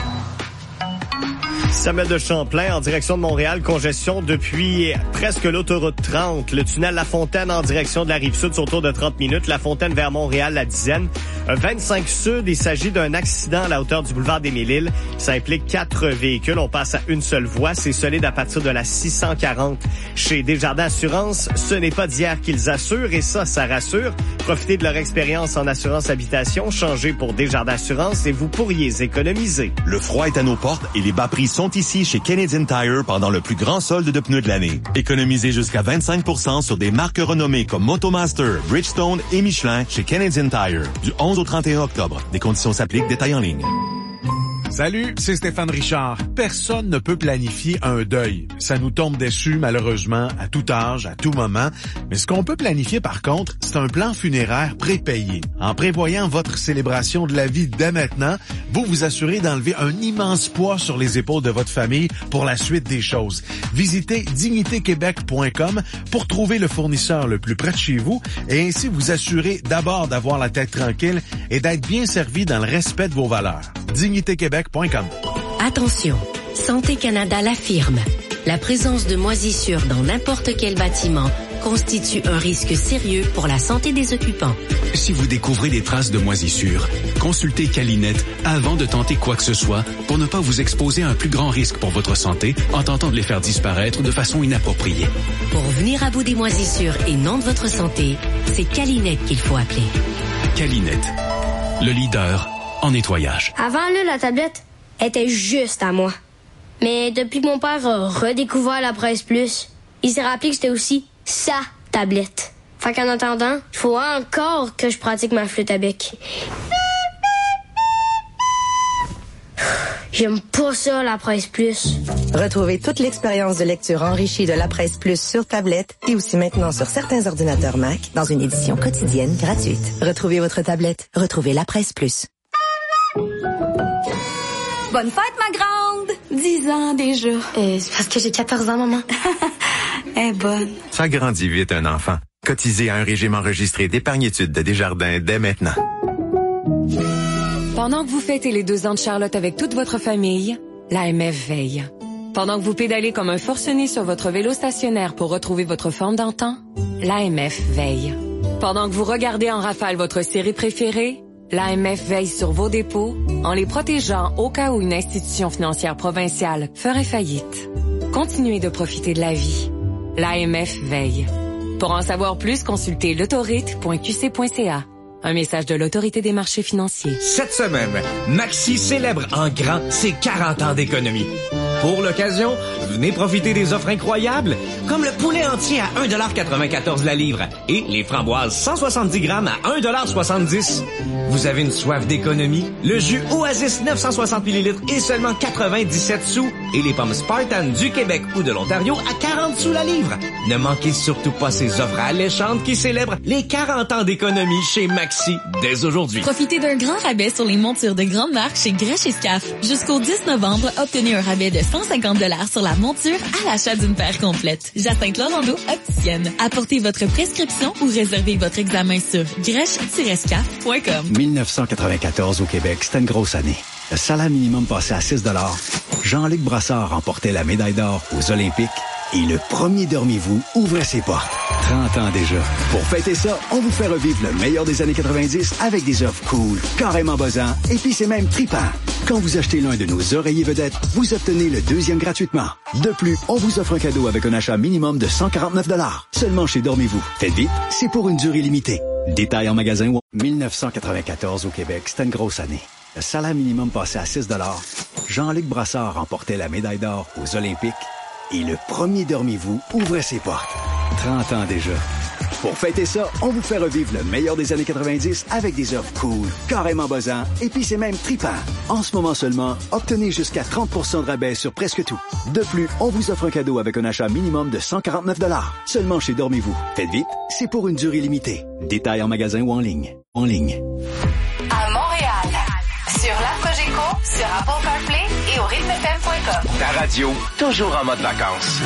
Samuel de Champlain en direction de Montréal, congestion depuis presque l'autoroute trente. Le tunnel La Fontaine en direction de la Rive-Sud sur autour de trente minutes. La Fontaine vers Montréal, la dizaine. vingt-cinq Sud, il s'agit d'un accident à la hauteur du boulevard des Mille-Îles. Ça implique quatre véhicules. On passe à une seule voie. C'est solide à partir de la six cent quarante. Chez Desjardins Assurance, ce n'est pas d'hier qu'ils assurent et ça, ça rassure. Profitez de leur expérience en assurance habitation. Changez pour Desjardins Assurance et vous pourriez économiser. Le froid est à nos portes et les bas prix sont ici chez Canadian Tire pendant le plus grand solde de pneus de l'année. Économisez jusqu'à vingt-cinq pour cent sur des marques renommées comme Motomaster, Bridgestone et Michelin chez Canadian Tire. Du onze au trente et un octobre. Des conditions s'appliquent, détails en ligne. Salut, c'est Stéphane Richard. Personne ne peut planifier un deuil. Ça nous tombe dessus, malheureusement, à tout âge, à tout moment. Mais ce qu'on peut planifier, par contre, c'est un plan funéraire prépayé. En prévoyant votre célébration de la vie dès maintenant, vous vous assurez d'enlever un immense poids sur les épaules de votre famille pour la suite des choses. Visitez dignité québec point com pour trouver le fournisseur le plus près de chez vous et ainsi vous assurer d'abord d'avoir la tête tranquille et d'être bien servi dans le respect de vos valeurs. dignité québec point com. Attention, Santé Canada l'affirme. La présence de moisissures dans n'importe quel bâtiment constitue un risque sérieux pour la santé des occupants. Si vous découvrez des traces de moisissures, consultez Calinette avant de tenter quoi que ce soit pour ne pas vous exposer à un plus grand risque pour votre santé en tentant de les faire disparaître de façon inappropriée. Pour venir à bout des moisissures et non de votre santé, c'est Calinette qu'il faut appeler. Calinette, le leader en nettoyage. Avant, là, la tablette était juste à moi. Mais depuis que mon père a redécouvert la Presse Plus, il s'est rappelé que c'était aussi sa tablette. Fait qu'en attendant, il faut encore que je pratique ma flûte à bec. J'aime pas ça, la Presse Plus. Retrouvez toute l'expérience de lecture enrichie de la Presse Plus sur tablette et aussi maintenant sur certains ordinateurs Mac dans une édition quotidienne gratuite. Retrouvez votre tablette. Retrouvez la Presse Plus. Bonne fête, ma grande! Dix ans déjà. Euh, c'est parce que j'ai quatorze ans, maman. Elle est bonne. Ça grandit vite, un enfant. Cotisez à un régime enregistré d'épargne-études de Desjardins dès maintenant. Pendant que vous fêtez les deux ans de Charlotte avec toute votre famille, l'A M F veille. Pendant que vous pédalez comme un forcené sur votre vélo stationnaire pour retrouver votre forme d'antan, l'A M F veille. Pendant que vous regardez en rafale votre série préférée, l'A M F veille sur vos dépôts en les protégeant au cas où une institution financière provinciale ferait faillite. Continuez de profiter de la vie. L'A M F veille. Pour en savoir plus, consultez l'autorite point q c point c a. Un message de l'Autorité des marchés financiers. Cette semaine, Maxi célèbre en grand ses quarante ans d'économie. Pour l'occasion, venez profiter des offres incroyables, comme le poulet entier à un dollar quatre-vingt-quatorze la livre et les framboises cent soixante-dix grammes à un dollar soixante-dix. Vous avez une soif d'économie? Le jus Oasis neuf cent soixante millilitres est seulement quatre-vingt-dix-sept sous et les pommes Spartan du Québec ou de l'Ontario à quarante sous la livre. Ne manquez surtout pas ces offres alléchantes qui célèbrent les quarante ans d'économie chez Maxi dès aujourd'hui. Profitez d'un grand rabais sur les montures de grande marque chez Grèche et Scaf. Jusqu'au dix novembre, obtenez un rabais de cent cinquante dollars sur la monture à l'achat d'une paire complète. Jacinthe Lorando, opticienne. Apportez votre prescription ou réservez votre examen sur grèche tiret scaf point com. mille neuf cent quatre-vingt-quatorze au Québec, c'était une grosse année. Le salaire minimum passait à six dollars. Jean-Luc Brassard remportait la médaille d'or aux Olympiques et le premier Dormez-vous ouvrait ses portes. trente ans déjà. Pour fêter ça, on vous fait revivre le meilleur des années quatre-vingt-dix avec des offres cool, carrément buzzants, et puis c'est même trippant. Quand vous achetez l'un de nos oreillers vedettes, vous obtenez le deuxième gratuitement. De plus, on vous offre un cadeau avec un achat minimum de cent quarante-neuf dollars. Seulement chez Dormez-vous. Faites vite, c'est pour une durée limitée. Détails en magasin ou... mille neuf cent quatre-vingt-quatorze au Québec, c'était une grosse année. Le salaire minimum passait à six dollars. Jean-Luc Brassard remportait la médaille d'or aux Olympiques et le premier Dormez-vous ouvrait ses portes. trente ans déjà. Pour fêter ça, on vous fait revivre le meilleur des années quatre-vingt-dix avec des offres cool, carrément buzzants, et puis c'est même trippant. En ce moment seulement, obtenez jusqu'à trente pour cent de rabais sur presque tout. De plus, on vous offre un cadeau avec un achat minimum de cent quarante-neuf dollars. Seulement chez Dormez-vous. Faites vite, c'est pour une durée limitée. Détails en magasin ou en ligne. En ligne. À Montréal, sur la Cogeco, sur Apple CarPlay et au rythme f m point com. Ta radio, toujours en mode vacances.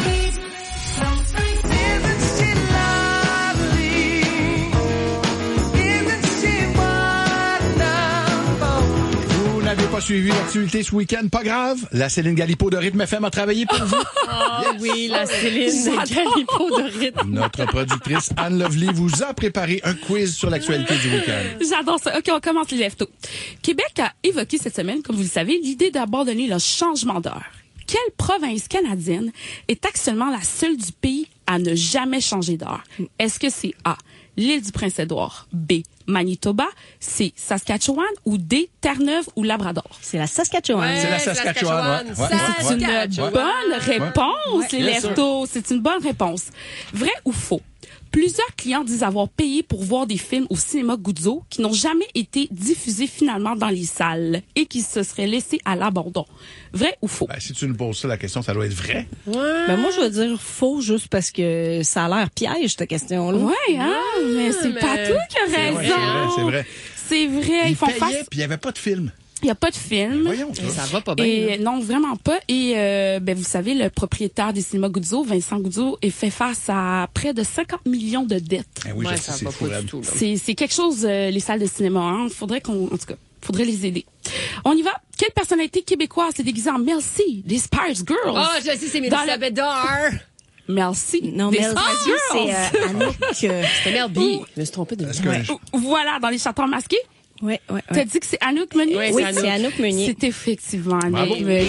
Vous n'avez pas suivi l'actualité ce week-end? Pas grave. La Céline Galipo de Rythme F M a travaillé pour vous. Oh yes. Oui, la Céline Galipo de Rythme. Notre productrice Anne Lovely vous a préparé un quiz sur l'actualité du week-end. J'adore ça. OK, on commence les lève-tôt. Québec a évoqué cette semaine, comme vous le savez, l'idée d'abandonner le changement d'heure. Quelle province canadienne est actuellement la seule du pays à ne jamais changer d'heure? Est-ce que c'est A, l'île du Prince-Édouard, B, Manitoba, C, Saskatchewan ou D, Terre-Neuve ou Labrador? C'est la Saskatchewan. Ouais, c'est la Saskatchewan. Saskatchewan. Ouais. C'est une ouais. bonne réponse, ouais. les leftos. C'est une bonne réponse. Vrai ou faux? Plusieurs clients disent avoir payé pour voir des films au cinéma Guzzo qui n'ont jamais été diffusés finalement dans les salles et qui se seraient laissés à l'abandon. Vrai ou faux? Ben, si tu nous poses ça, la question, ça doit être vrai. Ouais. Ben, moi, je veux dire faux juste parce que ça a l'air piège, cette question-là. Ouais, hein? Mais c'est mais... pas tout qui a raison. C'est vrai, c'est vrai. C'est vrai. Ils, Ils font payaient, face... puis il n'y avait pas de film. Il n'y a pas de film. Voyons, ça. Et ça va pas bien. Et non, vraiment pas. Et euh, ben vous savez, le propriétaire des cinémas Guzzo, Vincent Guzzo, est fait face à près de cinquante millions de dettes. Eh oui, ouais, je sais, c'est fou. C'est, c'est quelque chose, euh, les salles de cinéma. Hein. Faudrait qu'on, en tout cas, faudrait les aider. On y va. Quelle personnalité québécoise s'est déguisée en Mel C, des Spice Girls? Oh, je sais, c'est Mélissa Bédard. Merci. Non, des Mel C, c'est euh, Anouk. C'était Mel B. Je me suis trompée de ouais. Voilà, dans les chanteurs masqués. Oui, oui, oui. T'as dit que c'est Anouk Meunier? Oui, oui c'est, c'est Anouk Meunier. C'est effectivement Bravo. Anouk Meunier.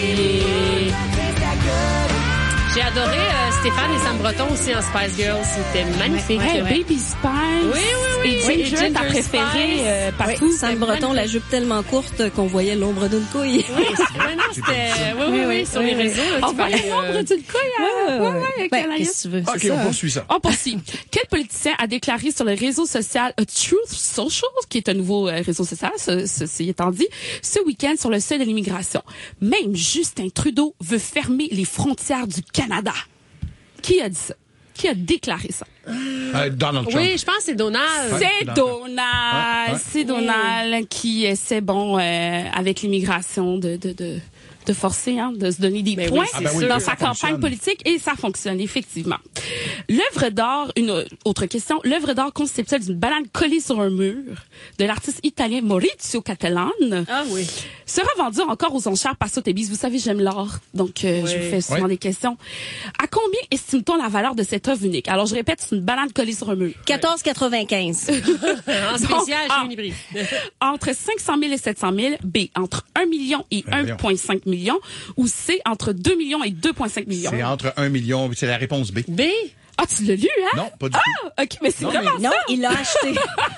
J'ai adoré euh, Stéphane et Sam Breton aussi en Spice Girls. C'était magnifique. Ouais, ouais. Baby Spice. Oui, oui, oui. Et Ginger, oui, et ta préférée, euh, partout. Oui, Sam Breton, la jupe tellement courte qu'on voyait l'ombre d'une couille. Oui, ouais, non, c'était... Oui, oui, oui, oui, sur les réseaux. On voyait l'ombre d'une couille. Ouais, ouais, ouais. Ben, qu'est-ce que tu veux? OK, c'est on ça, poursuit ça. On poursuit. Quel politicien a déclaré sur le réseau social A Truth Social, qui est un nouveau euh, réseau social, ceci étant dit, ce week-end sur le seuil de l'immigration? Même Justin Trudeau veut fermer les frontières du Canada. Qui a dit ça? Qui a déclaré ça? Euh, Donald Trump. Oui, je pense que c'est Donald. C'est Donald. Ouais, ouais. C'est Donald qui essaie, bon, euh, avec l'immigration, de, de, de, de forcer, hein, de se donner des mais points oui, ah ben oui, dans ça sa campagne fonctionne. politique et ça fonctionne, effectivement. L'œuvre d'art, une autre question, l'œuvre d'art conceptuelle d'une banane collée sur un mur de l'artiste italien Maurizio Cattelan ah, oui. sera vendue encore aux enchères par Sotheby's. Vous savez, j'aime l'art, donc euh, oui. je vous fais souvent oui. des questions. À combien estime-t-on la valeur de cette œuvre unique? Alors, je répète, c'est une banane collée sur un mur. quatorze quatre-vingt-quinze. En spécial, donc, j'ai eu entre cinq cent mille et sept cent mille, B, entre un million et un virgule cinq million, ou C, entre deux millions et deux virgule cinq millions. C'est entre un million, c'est la réponse B. B? Ah, tu l'as lu, hein? Non, pas du tout. Ah, OK, mais c'est non, comment mais... ça? Non, il l'a acheté.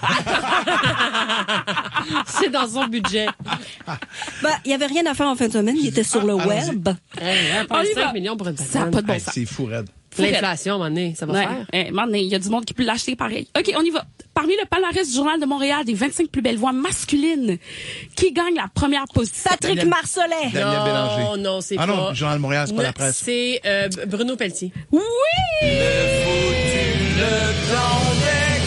C'est dans son budget. Ben, il y avait rien à faire en fin de semaine, il était sur ah, le allons-y. web. Hey, on cinq millions pour une banane. Ça n'a pas de bon hey, sens. C'est fou, raide. L'inflation, à un moment donné, ça va ouais. faire. Eh, man, il y a du monde qui peut l'acheter pareil. OK, on y va. Parmi le palmarès du Journal de Montréal des vingt-cinq plus belles voix masculines, qui gagne la première position? Patrick Daniel, Marcellet. Daniel non, Bélanger. Non, non, c'est ah pas... Ah non, le Journal de Montréal, c'est pas ne, la presse. C'est euh, Bruno Pelletier. Oui! Le foutu, le plan des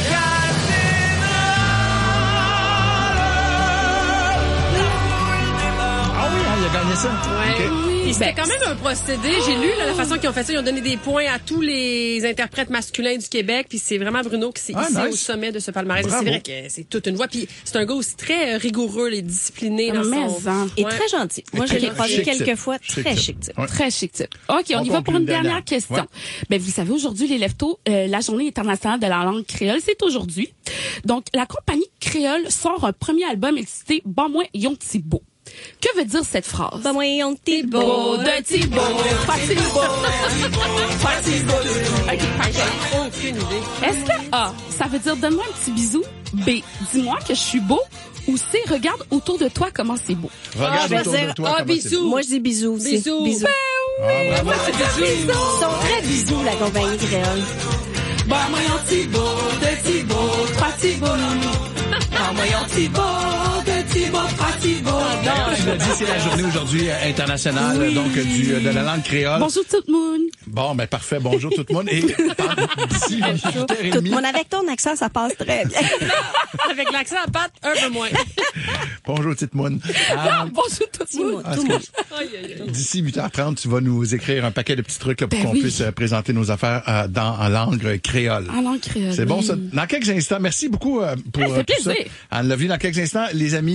Ah oui, hein, il a gagné ça. Ouais. Okay. Puis c'était quand même un procédé. J'ai lu là, la façon qu'ils ont fait ça. Ils ont donné des points à tous les interprètes masculins du Québec. Puis c'est vraiment Bruno qui s'est ah, hissé nice. au sommet de ce palmarès. Bravo. C'est vrai que c'est toute une voix. Puis c'est un gars aussi très rigoureux et discipliné dans Mais son... en. Et ouais. très gentil. Moi, je l'ai croisé quelques fois. Très chic type. Ouais. Très chic type. OK, on, On y va pour une dernière, dernière. question. Ouais. Ben, vous savez, aujourd'hui, les leftos, euh, la journée internationale de la langue créole, c'est aujourd'hui. Donc, la compagnie créole sort un premier album intitulé « Bon moi, yon ti beau ». Que veut dire cette phrase? Ben moi, yon ti beau, de ti beau, pas ti beau, pas ti beau. OK, parfait. Aucune idée. Est-ce que A, ça veut dire donne-moi un petit bisou? B, dis-moi que je suis beau? Ou C, regarde autour de toi comment c'est beau? Regarde ah, autour dire, de toi ah, comment bisous. c'est beau. Moi, je dis bisous. Bisous. Bisous. Ben oui. Ah, moi, c'est des bisous. Ils sont très bisous, la compagnie créole. Bon, moi, yon ti beau, de ti beau, pas ti beau. Bon, moi, yon ti beau, de ti beau, pas ti beau. Non, tu l'as dit, c'est la journée aujourd'hui euh, internationale oui. donc du, euh, de la langue créole. Bonjour tout le monde. Bon, ben parfait. Bonjour tout le monde. Et d'ici huit heures trente. Tout le monde avec ton accent, ça passe très bien. Avec l'accent à patte, un peu moins. Bonjour petite moune. Euh, Bonjour tout le monde. Ah, d'ici huit heures trente, tu vas nous écrire un paquet de petits trucs là, pour ben qu'on oui. puisse euh, présenter nos affaires euh, dans en langue créole. En langue créole. C'est oui. bon ça. Dans quelques instants, merci beaucoup euh, pour ça fait euh, tout plaisir. ça. Anne Lovely, dans quelques instants, les amis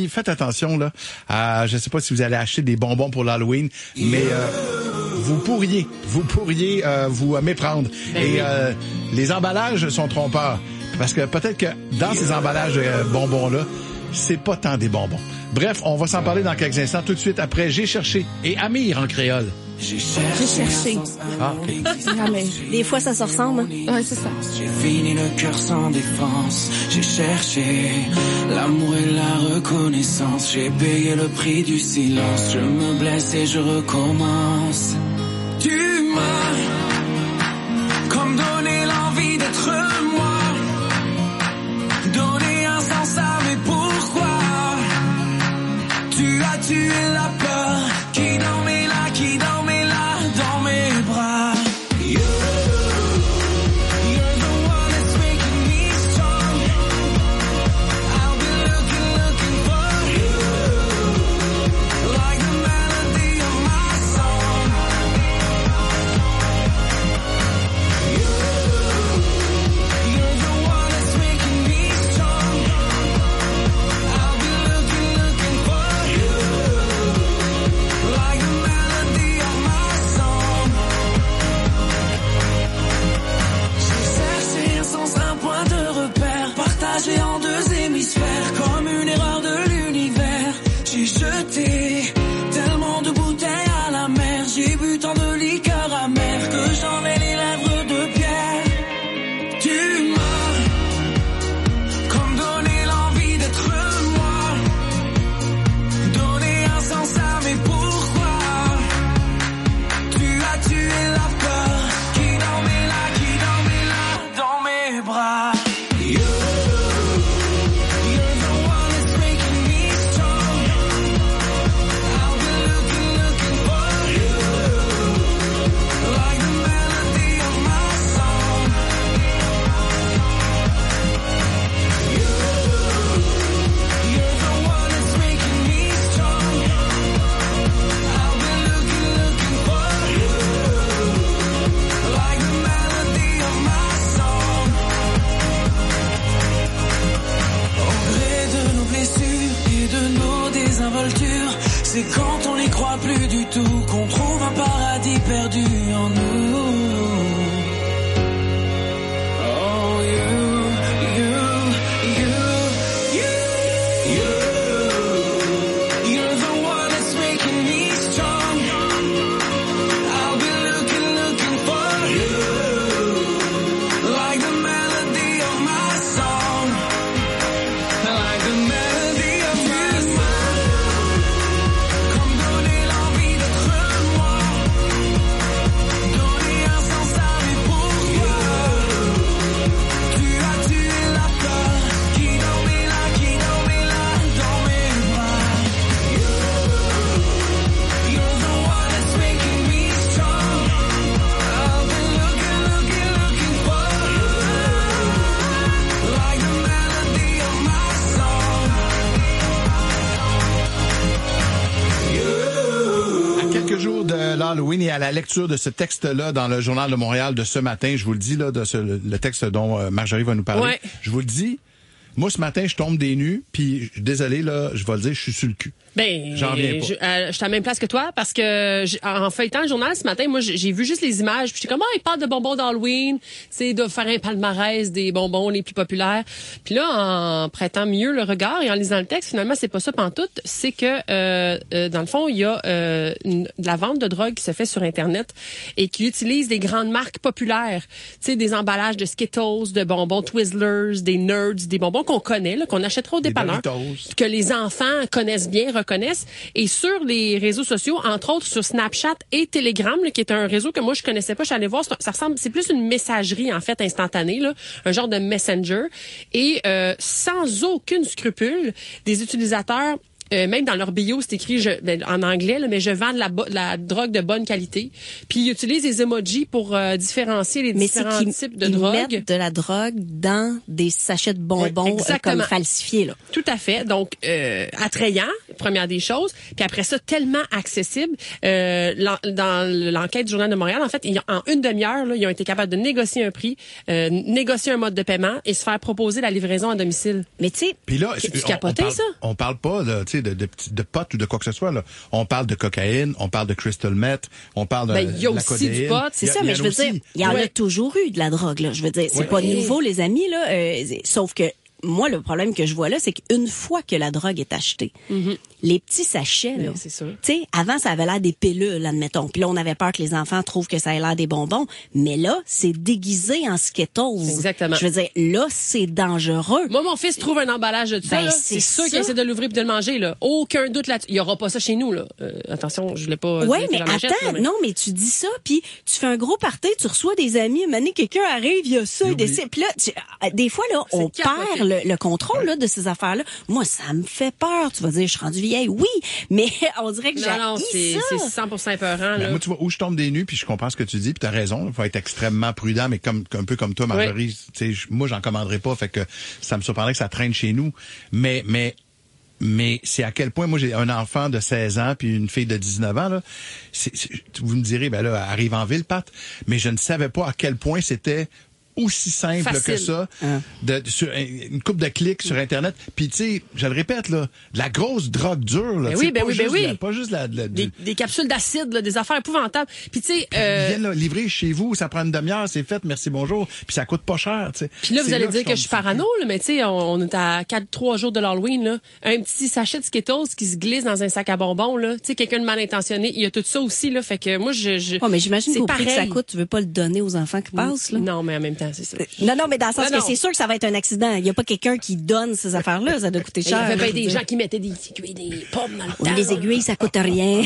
amis, faites attention, là. Euh, je sais pas si vous allez acheter des bonbons pour l'Halloween, mais euh, vous pourriez, vous pourriez euh, vous méprendre. Et euh, les emballages sont trompeurs. Parce que peut-être que dans ces emballages de euh, bonbons-là, c'est pas tant des bonbons. Bref, on va s'en parler dans quelques instants. Tout de suite après, J'ai cherché et Amir en créole. J'ai cherché. Ah, okay. Ah, mais des fois, ça se ressemble. Hein? Ouais, c'est ça. J'ai fini le cœur sans défense. J'ai cherché l'amour et la reconnaissance. J'ai payé le prix du silence. Je me blesse et je recommence. Tu m'as comme donné l'envie d'être moi. Donné un sens à mes pourquoi. Tu as tué la peur qui dormait là, qui dormait là dans mes bras. You, you're the one that's making me strong. I'll be looking, looking for you, like the melody of my song. You, you're the one that's making me strong. I'll be looking, looking for you, like the melody of my song. J'ai cherché un sens, un point de repère, partagé en deux hémisphères, comme une erreur de l'univers. J'ai jeté tellement de bouteilles à la mer, j'ai bu tant de liqueurs amères que j'en ai les lèvres de pierre. Tu m'as comme donné l'envie d'être moi, donné un sens à mes pourquoi. Tu as tué la peur qui dormait là, qui dormait là dans mes bras. You, you're the one that's making me strong. I'll be looking, looking for you, like the melody of my song. You, you're the one that's making me strong. I'll be looking, looking for you, like the melody of my song. Au gré de nos blessures et de nos désinvoltures, c'est quand on n'y croit plus du tout qu'on trouve un paradis perdu en nous. Oh, you, you, you, you, you. You're the one that's making me strong. I'll be looking, looking for you, like the melody of my song, like the melody of my song. Comme donner l'envie d'être moi, donner un sens à mes pourquoi. Tu as tué la peur qui dormait là, qui dormait là dans mes bras. You, you're the one that's making me strong. I'll be looking, looking, looking for you, like the melody of my song. À quelques jours de l'Halloween et à la lecture de ce texte-là dans le Journal de Montréal de ce matin, je vous le dis, là, de ce, le texte dont euh, Marjorie va nous parler, Ouais. je vous le dis, moi, ce matin, je tombe des nues, puis désolé, là, je vais le dire, je suis sur le cul. Ben, J'en reviens pas. je, euh, je suis à la même place que toi parce que j'- en feuilletant le journal ce matin, moi j'ai j'ai vu juste les images, puis j'étais comme ah, ils parlent de bonbons d'Halloween, c'est de faire un palmarès des bonbons les plus populaires. Puis là en prêtant mieux le regard et en lisant le texte, finalement c'est pas ça pantoute, c'est que euh, euh, dans le fond, il y a euh, une, de la vente de drogue qui se fait sur internet et qui utilise des grandes marques populaires, tu sais des emballages de Skittles, de bonbons Twizzlers, des Nerds, des bonbons qu'on connaît là, qu'on achètera au dépanneur, Doritos. que les enfants connaissent bien, connaissent. Et sur les réseaux sociaux, entre autres sur Snapchat et Telegram, là, qui est un réseau que moi je connaissais pas, je suis allée voir, c'est un- ça ressemble, c'est plus une messagerie en fait instantanée, là, un genre de messenger. Et euh, sans aucune scrupule, des utilisateurs Euh, même dans leur bio, c'est écrit je, ben, en anglais, là, mais je vends de la, bo- de la drogue de bonne qualité. Puis ils utilisent des emojis pour euh, différencier les Mais c'est différents qu'ils types de ils drogue. mettent de la drogue dans des sachets de bonbons Ouais, euh, exactement. comme falsifiés. Là. Tout à fait. Donc, euh, attrayant. première des choses. Puis après ça, tellement accessible. Euh, l'en- dans l'enquête du Journal de Montréal, en fait, ils, en une demi-heure, là, ils ont été capables de négocier un prix, euh, négocier un mode de paiement et se faire proposer la livraison à domicile. Mais tu sais, Puis là, tu on- on capotais, parle- ça? On parle pas de, tu sais, de, de, petits- de potes ou de quoi que ce soit. Là. On parle de cocaïne, on parle de crystal meth, on parle de, Ben, il y a de la aussi du codéine. pot, c'est Il y a- ça, il y mais en je a veux aussi. dire, il y en Ouais. a toujours eu de la drogue, là. Je veux dire, c'est Ouais. pas nouveau, les amis, là. euh, sauf que moi, le problème que je vois là, c'est qu'une fois que la drogue est achetée, les petits sachets, là, Ben, c'est sûr. tu sais, avant, ça avait l'air des pilules, admettons. Puis là, on avait peur que les enfants trouvent que ça ait l'air des bonbons. Mais là, c'est déguisé en Skittles. Exactement. Je veux dire, là, c'est dangereux. Moi, mon fils trouve un emballage de ça. Ben, là. c'est C'est sûr ça. qu'il essaie de l'ouvrir et de le manger. Là. Aucun doute là-dessus. Il n'y aura pas ça chez nous. Là. Euh, attention, je l'ai pas. Ouais, dit que mais j'en achète, attends, là, mais- non, mais tu dis ça, puis tu fais un gros party, tu reçois des amis, un moment donné, quelqu'un arrive, il y a ça, il Oublie. décide. Puis là, tu- euh, des fois, là, on C'est capoté. perd le, le contrôle là, de ces affaires-là. Moi, ça me fait peur. Tu vas dire, je suis rendue vieille, oui, mais on dirait que j'ai Non, non, c'est ça. c'est cent pour cent épeurant. Ben, Là. moi, tu vois, où je tombe des nues, puis je comprends ce que tu dis, puis t'as raison. Il faut être extrêmement prudent, mais comme un peu comme toi, Marjorie, tu sais, je- moi, j'en commanderais pas, fait que ça me surprendrait que ça traîne chez nous. Mais, mais, mais c'est à quel point, moi, j'ai un enfant de seize ans puis une fille de dix-neuf ans, là. C'est, c'est- vous me direz, ben là, arrive en ville, Pat, mais je ne savais pas à quel point c'était aussi simple Facile. que ça, de, sur une coupe de clics sur Internet. Puis, tu sais, je le répète, là, de la grosse drogue dure, là. Ben tu oui, sais, ben pas oui, ben juste oui. la- pas juste la, la- Des, des capsules d'acide, là, des affaires épouvantables. Puis tu sais, Ils euh, viennent là, livrer chez vous, ça prend une demi-heure, c'est fait, merci, bonjour, puis ça coûte pas cher, tu sais. puis là, vous C'est allez là dire que je suis parano, là, mais tu sais, on, on est à quatre trois jours de l'Halloween, là. Un petit sachet de Skittles qui se glisse dans un sac à bonbons, là. Tu sais, quelqu'un de mal intentionné, il y a tout ça aussi, là. Fait que moi, je... je Oh, mais j'imagine c'est qu'au prix que ça pareil. coûte, tu veux pas le donner aux enfants qui passent, là. Non, mais en même temps, c'est ça. Non, non, mais dans le sens Non, que non. c'est sûr que ça va être un accident. Il y a pas quelqu'un qui donne ces affaires-là. Ça doit coûter Il y cher. avait là, bien je veux des dire. gens qui mettaient des aiguilles, des pommes dans le Oui, temps. les aiguilles, ça coûte rien.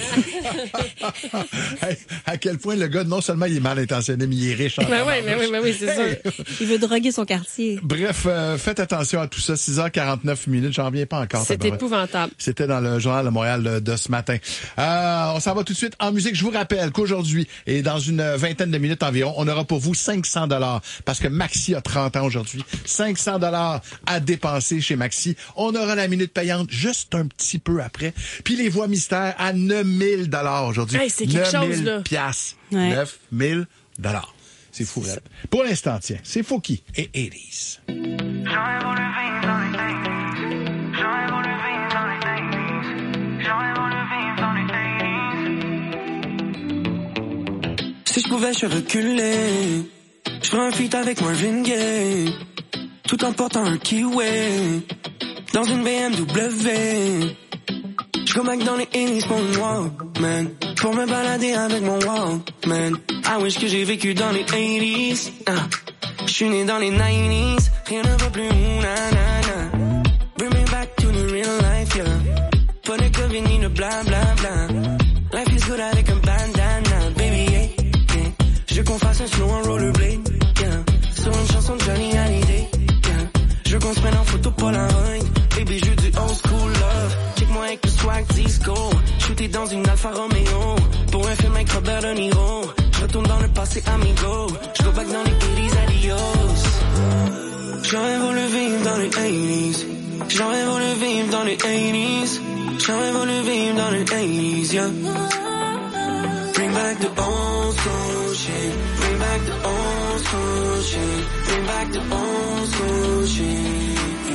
Hey, à quel point le gars, non seulement il est mal intentionné, mais il est riche en Ben oui, ben oui, ben oui, c'est sûr. Il veut droguer son quartier. Bref, euh, faites attention à tout ça. six heures quarante-neuf minutes, j'en reviens pas encore. C'est tabarouette. épouvantable. C'était dans le Journal de Montréal de, de ce matin. Euh, on s'en va tout de suite en musique. Je vous rappelle qu'aujourd'hui, et dans une vingtaine de minutes environ, on aura pour vous cinq cents dollars parce que Maxi a trente ans aujourd'hui. cinq cents dollars à dépenser chez Maxi. On aura la minute payante juste un petit peu après. Puis les voix mystères à neuf mille dollars aujourd'hui. Hey, c'est quelque neuf mille chose, là. piastres. Ouais. neuf mille dollars. C'est fou, Red. Pour l'instant, tiens, c'est Fouki et eighties. Si je pouvais, je reculer. Je ferais un feat avec Marvin Gaye. Tout en portant un kiwi. Dans une B M W. Je go back dans les eighties pour une Walkman. Pour me balader avec mon Walkman. I wish que j'ai vécu dans les eighties. Ah. Je suis né dans les nineties. Rien ne va plus, ouh, na na na. Bring me back to the real life, yeah. Pas de COVID ni de bla bla bla. Life is good avec un bandana, baby, yeah, yeah. Je veux qu'on fasse un slow en rollerblade, yeah. Sur une chanson de Johnny Hallyday, yeah. Je veux qu'on se prenne en photo Polaroid. Baby, je veux du old school love. Check-moi avec le swag disco. Shooté dans une Alfa Romeo. Pour un film avec Robert De Niro. Je retourne dans le passé, amigo. Je go back dans les eighties, adios. J'aurais voulu vivre dans les eighties. J'aurais voulu vivre dans les eighties. J'aurais voulu vivre dans les eighties, yeah. Bring back the old school shit. Bring back the old school shit. Bring back the old school shit.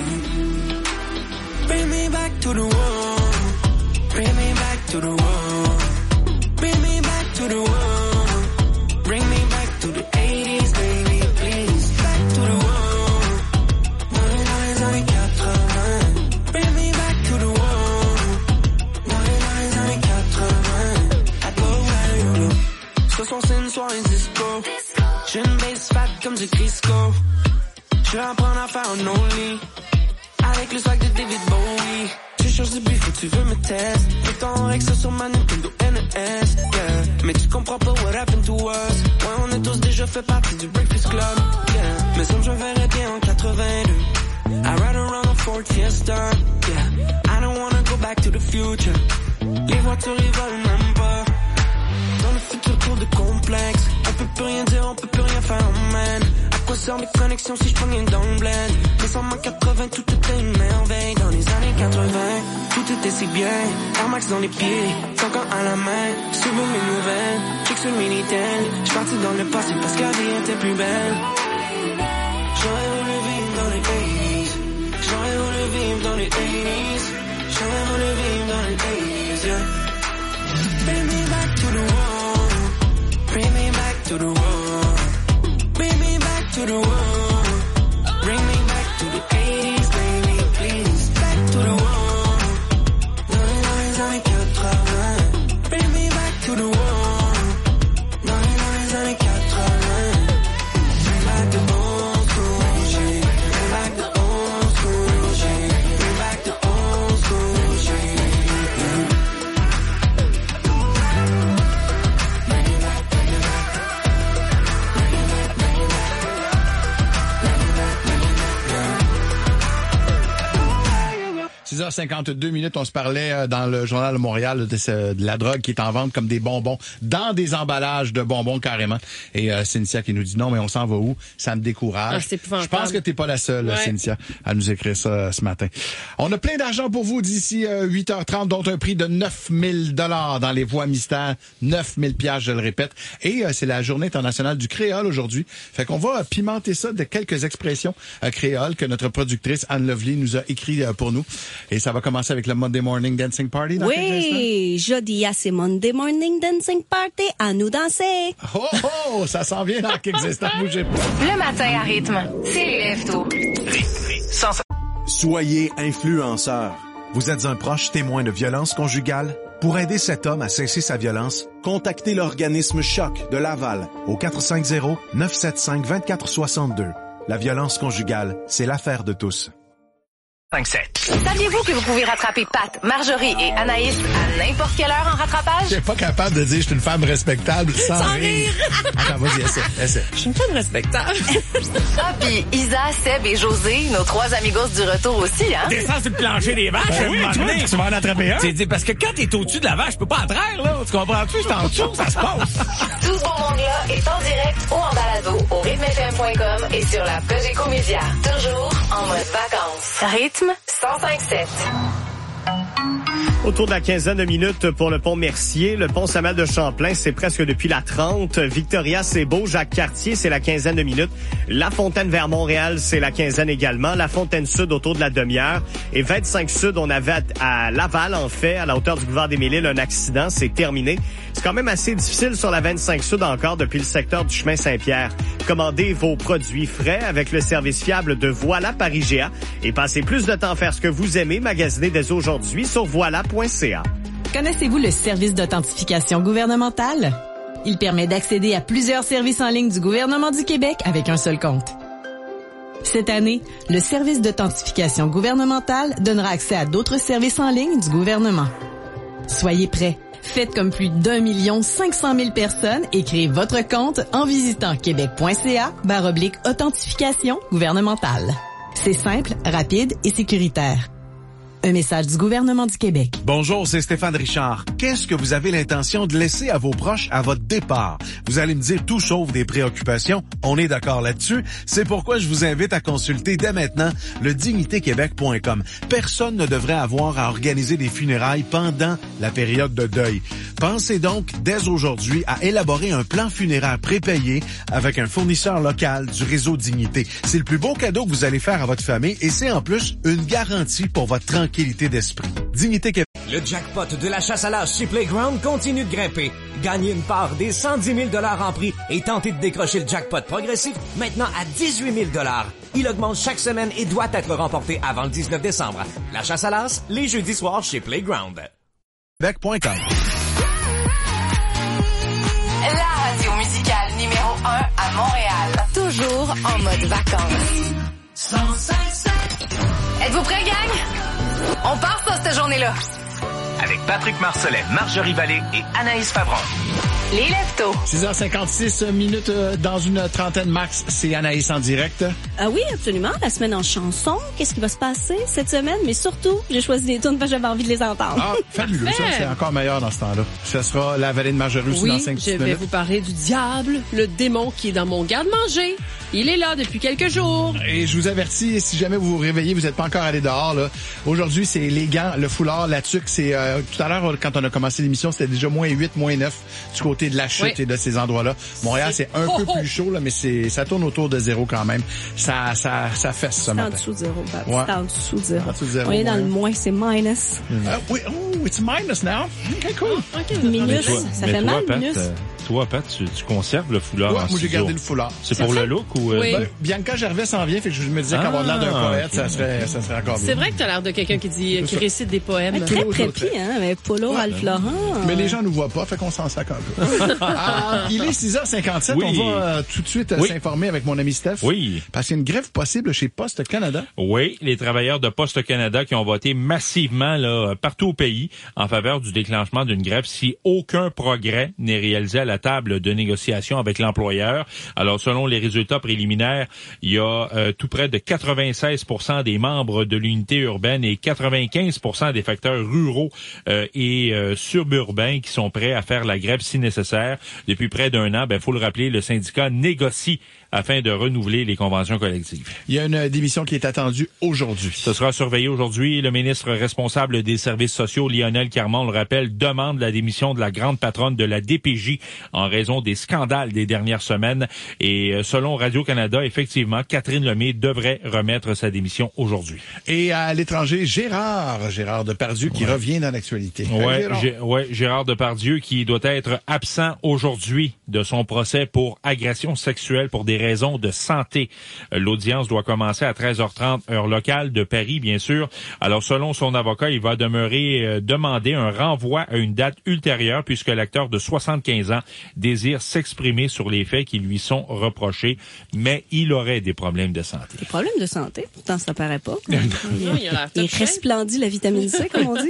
Bring me back to the world. Bring me back to the world. Bring me back to the world. Bring me back to the eighties, baby, please. Back to the world. Dans les, dans les années quatre-vingts. Bring me back to the world. Dans les, dans les années quatre-vingts. I go where you look. Ce soir c'est une soirée disco. J'ai une bass fat comme du Crisco. Je vais apprendre à faire un only. Avec le swag de David Bowie. Tu changes de bif et tu veux me tester. Et ton Rex sur ma Nintendo N E S, yeah. Mais tu comprends pas what happened to us. Ouais, on est tous déjà fait partie du Breakfast Club, yeah. Mais ça, je verrais bien en quatre-vingt-deux. I ride around a Ford Fiesta, yeah. I don't wanna go back to the future. Les voitures, ils volent même pas. Dans le futur, tour de complexe. On peut plus rien dire, on peut plus rien faire, man. À quoi Dinosaure, mes connexions si je pognais dans le bled. Décembre en quatre-vingts, tout était une merveille. Dans les années quatre-vingts, tout était si bien. Air Max dans les pieds, cinq ans à la main. Suivez mes nouvelles, check sur le Minitel. J'suis parti dans le passé parce que la vie était plus belle. J'aurais voulu vivre dans les eighties. J'aurais voulu vivre dans les eighties. J'aurais voulu vivre dans les eighties, yeah. Bring me back to the wall. Bring me back to the wall. Bring me back to the wall. Bring me back to the eighties, baby, please. Back to the wall. Dans les années quatre-vingts. Bring me back to the wall. Dans les années quatre-vingts. Bring back the old school shit. Bring back the old school shit. Bring back the old school shit. six heures cinquante-deux minutes, on se parlait dans le Journal de Montréal de, ce, de la drogue qui est en vente comme des bonbons, dans des emballages de bonbons carrément. Et euh, Cynthia qui nous dit non, mais on s'en va où? Ça me décourage. Ah, c'est Je pense que t'es pas la seule, ouais. Cynthia, à nous écrire ça euh, ce matin. On a plein d'argent pour vous d'ici euh, huit heures trente, dont un prix de neuf mille dollars dans les voies mystères. neuf mille piastres, je le répète. Et euh, c'est la Journée internationale du créole aujourd'hui. Fait qu'on va euh, pimenter ça de quelques expressions euh, créoles que notre productrice Anne Lovely nous a écrit euh, pour nous. Et ça va commencer avec le Monday Morning Dancing Party dans quelques instants. Oui, jeudi, c'est Monday Morning Dancing Party, à nous danser. Oh, oh, ça s'en vient dans quelques instants, bougez pas. Le matin à rythme, c'est les lève-tôt. Soyez influenceur. Vous êtes un proche témoin de violence conjugale? Pour aider cet homme à cesser sa violence, contactez l'organisme Choc de Laval au quatre cinq zéro, neuf sept cinq, deux quatre six deux. La violence conjugale, c'est l'affaire de tous. cinq sept. Saviez-vous que vous pouvez rattraper Pat, Marjorie et Anaïs à n'importe quelle heure en rattrapage? Je suis pas capable de dire je suis une femme respectable sans, Sans rire. rire. Attends, vas-y, essaie, essaie. Je suis une femme respectable. Ah, puis Isa, Seb et José, nos trois amigos du retour aussi, hein? Descends sur le plancher des vaches, Ben à un oui, moment tu vois, donné. tu vas en attraper un. C'est dit, parce que quand t'es au-dessus de la vache, je peux pas en traire, là. Tu comprends-tu? C'est en dessous, ça se passe. Tout ce bon monde-là est en direct ou en balado au rythme f m point com et sur la Cogeco Média. Toujours en mode vacances. Rythme cent cinq sept. Autour de la quinzaine de minutes pour le pont Mercier. Le pont Samuel de Champlain, c'est presque depuis la trente. Victoria, c'est beau. Jacques-Cartier, c'est la quinzaine de minutes. La Fontaine vers Montréal, c'est la quinzaine également. La Fontaine Sud, autour de la demi-heure. Et vingt-cinq Sud, on avait à, à Laval, en fait, à la hauteur du boulevard des Mille-Îles, un accident. C'est terminé. C'est quand même assez difficile sur la vingt-cinq Sud encore depuis le secteur du chemin Saint-Pierre. Commandez vos produits frais avec le service fiable de Voilà par I G A et passez plus de temps à faire ce que vous aimez. Magasinez dès aujourd'hui sur voilà point c a. Connaissez-vous le service d'authentification gouvernementale? Il permet d'accéder à plusieurs services en ligne du gouvernement du Québec avec un seul compte. Cette année, le service d'authentification gouvernementale donnera accès à d'autres services en ligne du gouvernement. Soyez prêts. Faites comme plus d'un million cinq cent mille personnes et créez votre compte en visitant québec.ca barre oblique authentification gouvernementale. C'est simple, rapide et sécuritaire. Un message du gouvernement du Québec. Bonjour, c'est Stéphane Richard. Qu'est-ce que vous avez l'intention de laisser à vos proches à votre départ? Vous allez me dire tout sauf des préoccupations. On est d'accord là-dessus. C'est pourquoi je vous invite à consulter dès maintenant le dignité québec point com. Personne ne devrait avoir à organiser des funérailles pendant la période de deuil. Pensez donc dès aujourd'hui à élaborer un plan funéraire prépayé avec un fournisseur local du réseau Dignité. C'est le plus beau cadeau que vous allez faire à votre famille et c'est en plus une garantie pour votre tranquillité d'esprit. Dignité Québec. Le jackpot de la chasse à l'âge chez Playground continue de grimper. Gagnez une part des cent dix mille dollars en prix et tentez de décrocher le jackpot progressif maintenant à dix-huit mille dollars. Il augmente chaque semaine et doit être remporté avant le dix-neuf décembre. La chasse à l'as, les jeudis soirs chez Playground. Québec point com. La radio musicale numéro un à Montréal. Toujours en mode vacances. Êtes-vous prêts, gang? On part ça, cette journée-là. Avec Patrick Marcellet, Marjorie Vallée et Anaïs Favron. Les leftos. six heures cinquante-six minutes euh, dans une trentaine max. C'est Anaïs en direct. Ah oui, absolument. La semaine en chanson. Qu'est-ce qui va se passer cette semaine? Mais surtout, j'ai choisi des tunes parce que j'avais envie de les entendre. Ah, fabuleux. Ça, c'est encore meilleur dans ce temps-là. Ce sera La Vallée de Margerus oui, dans cinq je vais minutes. vous parler du diable, le démon qui est dans mon garde-manger. Il est là depuis quelques jours. Et je vous avertis, si jamais vous vous réveillez, vous n'êtes pas encore allé dehors, là. Aujourd'hui, c'est les gants, le foulard, la tuque. C'est, euh, tout à l'heure, quand on a commencé l'émission, c'était déjà moins huit, moins neuf du côté de la chute oui. et de ces endroits-là. Montréal, c'est, c'est un oh, peu oh. plus chaud, là, mais c'est, ça tourne autour de zéro quand même. Ça, ça, ça fesse, ça matin. C'est en dessous de zéro, Pat. Ouais. C'est en dessous de zéro. En dessous de zéro. On est dans ouais. le moins, c'est minus. Mm. Uh, oui, oh, it's minus now. OK, cool. Oh, okay. Minus, toi, ça fait toi, mal, Pat, minus. Euh, toi, Pat, tu, tu conserves le foulard ouais, en moi, j'ai gardé le foulard. C'est pour le look ou... Euh, oui. Ben, Bianca Gervais s'en vient, fait que je me disais ah, qu'avoir l'air d'un poète, okay. ça serait, ça serait encore mieux. C'est vrai que t'as l'air de quelqu'un qui dit, qui récite des poèmes. Très précis, hein, avec Polo, ouais. Ralph Lauren. Mais les gens nous voient pas, fait qu'on s'en sac un peu. ah, il est six heures cinquante-sept, oui. On va euh, tout de suite euh, oui. s'informer avec mon ami Steph. Oui. Parce qu'il y a une grève possible chez Poste Canada. Oui, les travailleurs de Poste Canada qui ont voté massivement là partout au pays en faveur du déclenchement d'une grève si aucun progrès n'est réalisé à la table de négociation avec l'employeur. Alors, selon les résultats préliminaires, il y a euh, tout près de quatre-vingt-seize pour cent des membres de l'unité urbaine et quatre-vingt-quinze pour cent des facteurs ruraux euh, et euh, suburbains qui sont prêts à faire la grève si nécessaire. Depuis près d'un an, ben faut le rappeler, le syndicat négocie afin de renouveler les conventions collectives. Il y a une démission qui est attendue aujourd'hui. Ce sera surveillé aujourd'hui. Le ministre responsable des services sociaux, Lionel Carman, on le rappelle, demande la démission de la grande patronne de la D P J en raison des scandales des dernières semaines. Et selon Radio-Canada, effectivement, Catherine Lemay devrait remettre sa démission aujourd'hui. Et à l'étranger, Gérard, Gérard Depardieu qui ouais. revient dans l'actualité. Ouais, Gérard. G- ouais, Gérard Depardieu qui doit être absent aujourd'hui de son procès pour agression sexuelle pour des raisons de santé. L'audience doit commencer à treize heures trente, heure locale de Paris, bien sûr. Alors, selon son avocat, il va demeurer euh, demander un renvoi à une date ultérieure puisque l'acteur de soixante-quinze ans désire s'exprimer sur les faits qui lui sont reprochés, mais il aurait des problèmes de santé. Des problèmes de santé? Pourtant, ça paraît pas. non, il a l'air il resplendit la vitamine C, comme on dit.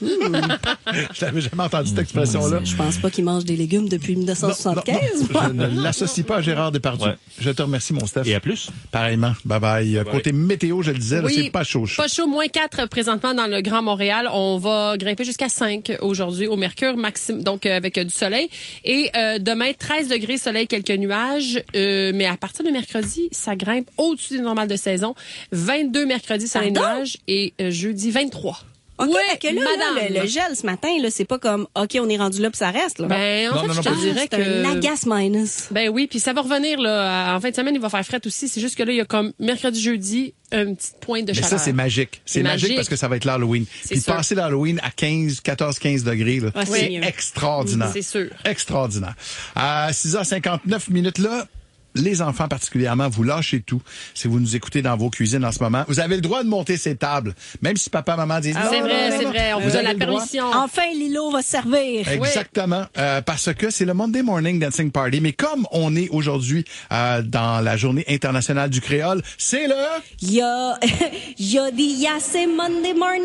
Je n'avais jamais entendu cette expression-là. Je pense pas qu'il mange des légumes depuis dix-neuf cent soixante-quinze. Non, non, non. Je ne l'associe pas à Gérard Depardieu. Ouais. Je te remercie, mon Steph. Et à plus. Pareillement. Bye bye. bye. Côté météo, je le disais, oui, là, c'est pas chaud. Pas chaud, moins quatre présentement dans le Grand Montréal. On va grimper jusqu'à cinq aujourd'hui au mercure maximum, donc euh, avec euh, du soleil. Et euh, demain, treize degrés, soleil, quelques nuages. Euh, mais à partir de mercredi, ça grimpe au-dessus des normales de saison. vingt-deux mercredi, soleil, nuages. Et euh, jeudi, vingt-trois. OK, ouais, que là, là, le, le gel ce matin, là, c'est pas comme OK, on est rendu là puis ça reste là. Ben en non, fait, non, je non, te dirais c'est que un agace minus. Ben oui, puis ça va revenir là en fin de semaine, il va faire fret aussi, c'est juste que là il y a comme mercredi jeudi une petite pointe de Mais chaleur. ça c'est magique. C'est, c'est magique, magique parce que ça va être l'Halloween. Puis sûr. Passer l'Halloween à quinze, quatorze, quinze degrés là, ouais, c'est, c'est extraordinaire. C'est sûr. Extraordinaire. À six heures cinquante-neuf minutes là, les enfants particulièrement, vous lâchez tout. Si vous nous écoutez dans vos cuisines en ce moment, vous avez le droit de monter ces tables. Même si papa, maman disent ah, non, c'est non, vrai, non, c'est non, vrai. On vous donne la permission. Enfin, Lilo va servir. Exactement. Oui. Euh, parce que c'est le Monday Morning Dancing Party. Mais comme on est aujourd'hui euh, dans la journée internationale du créole, c'est le... Yo, yo dis, ya c'est Monday Morning.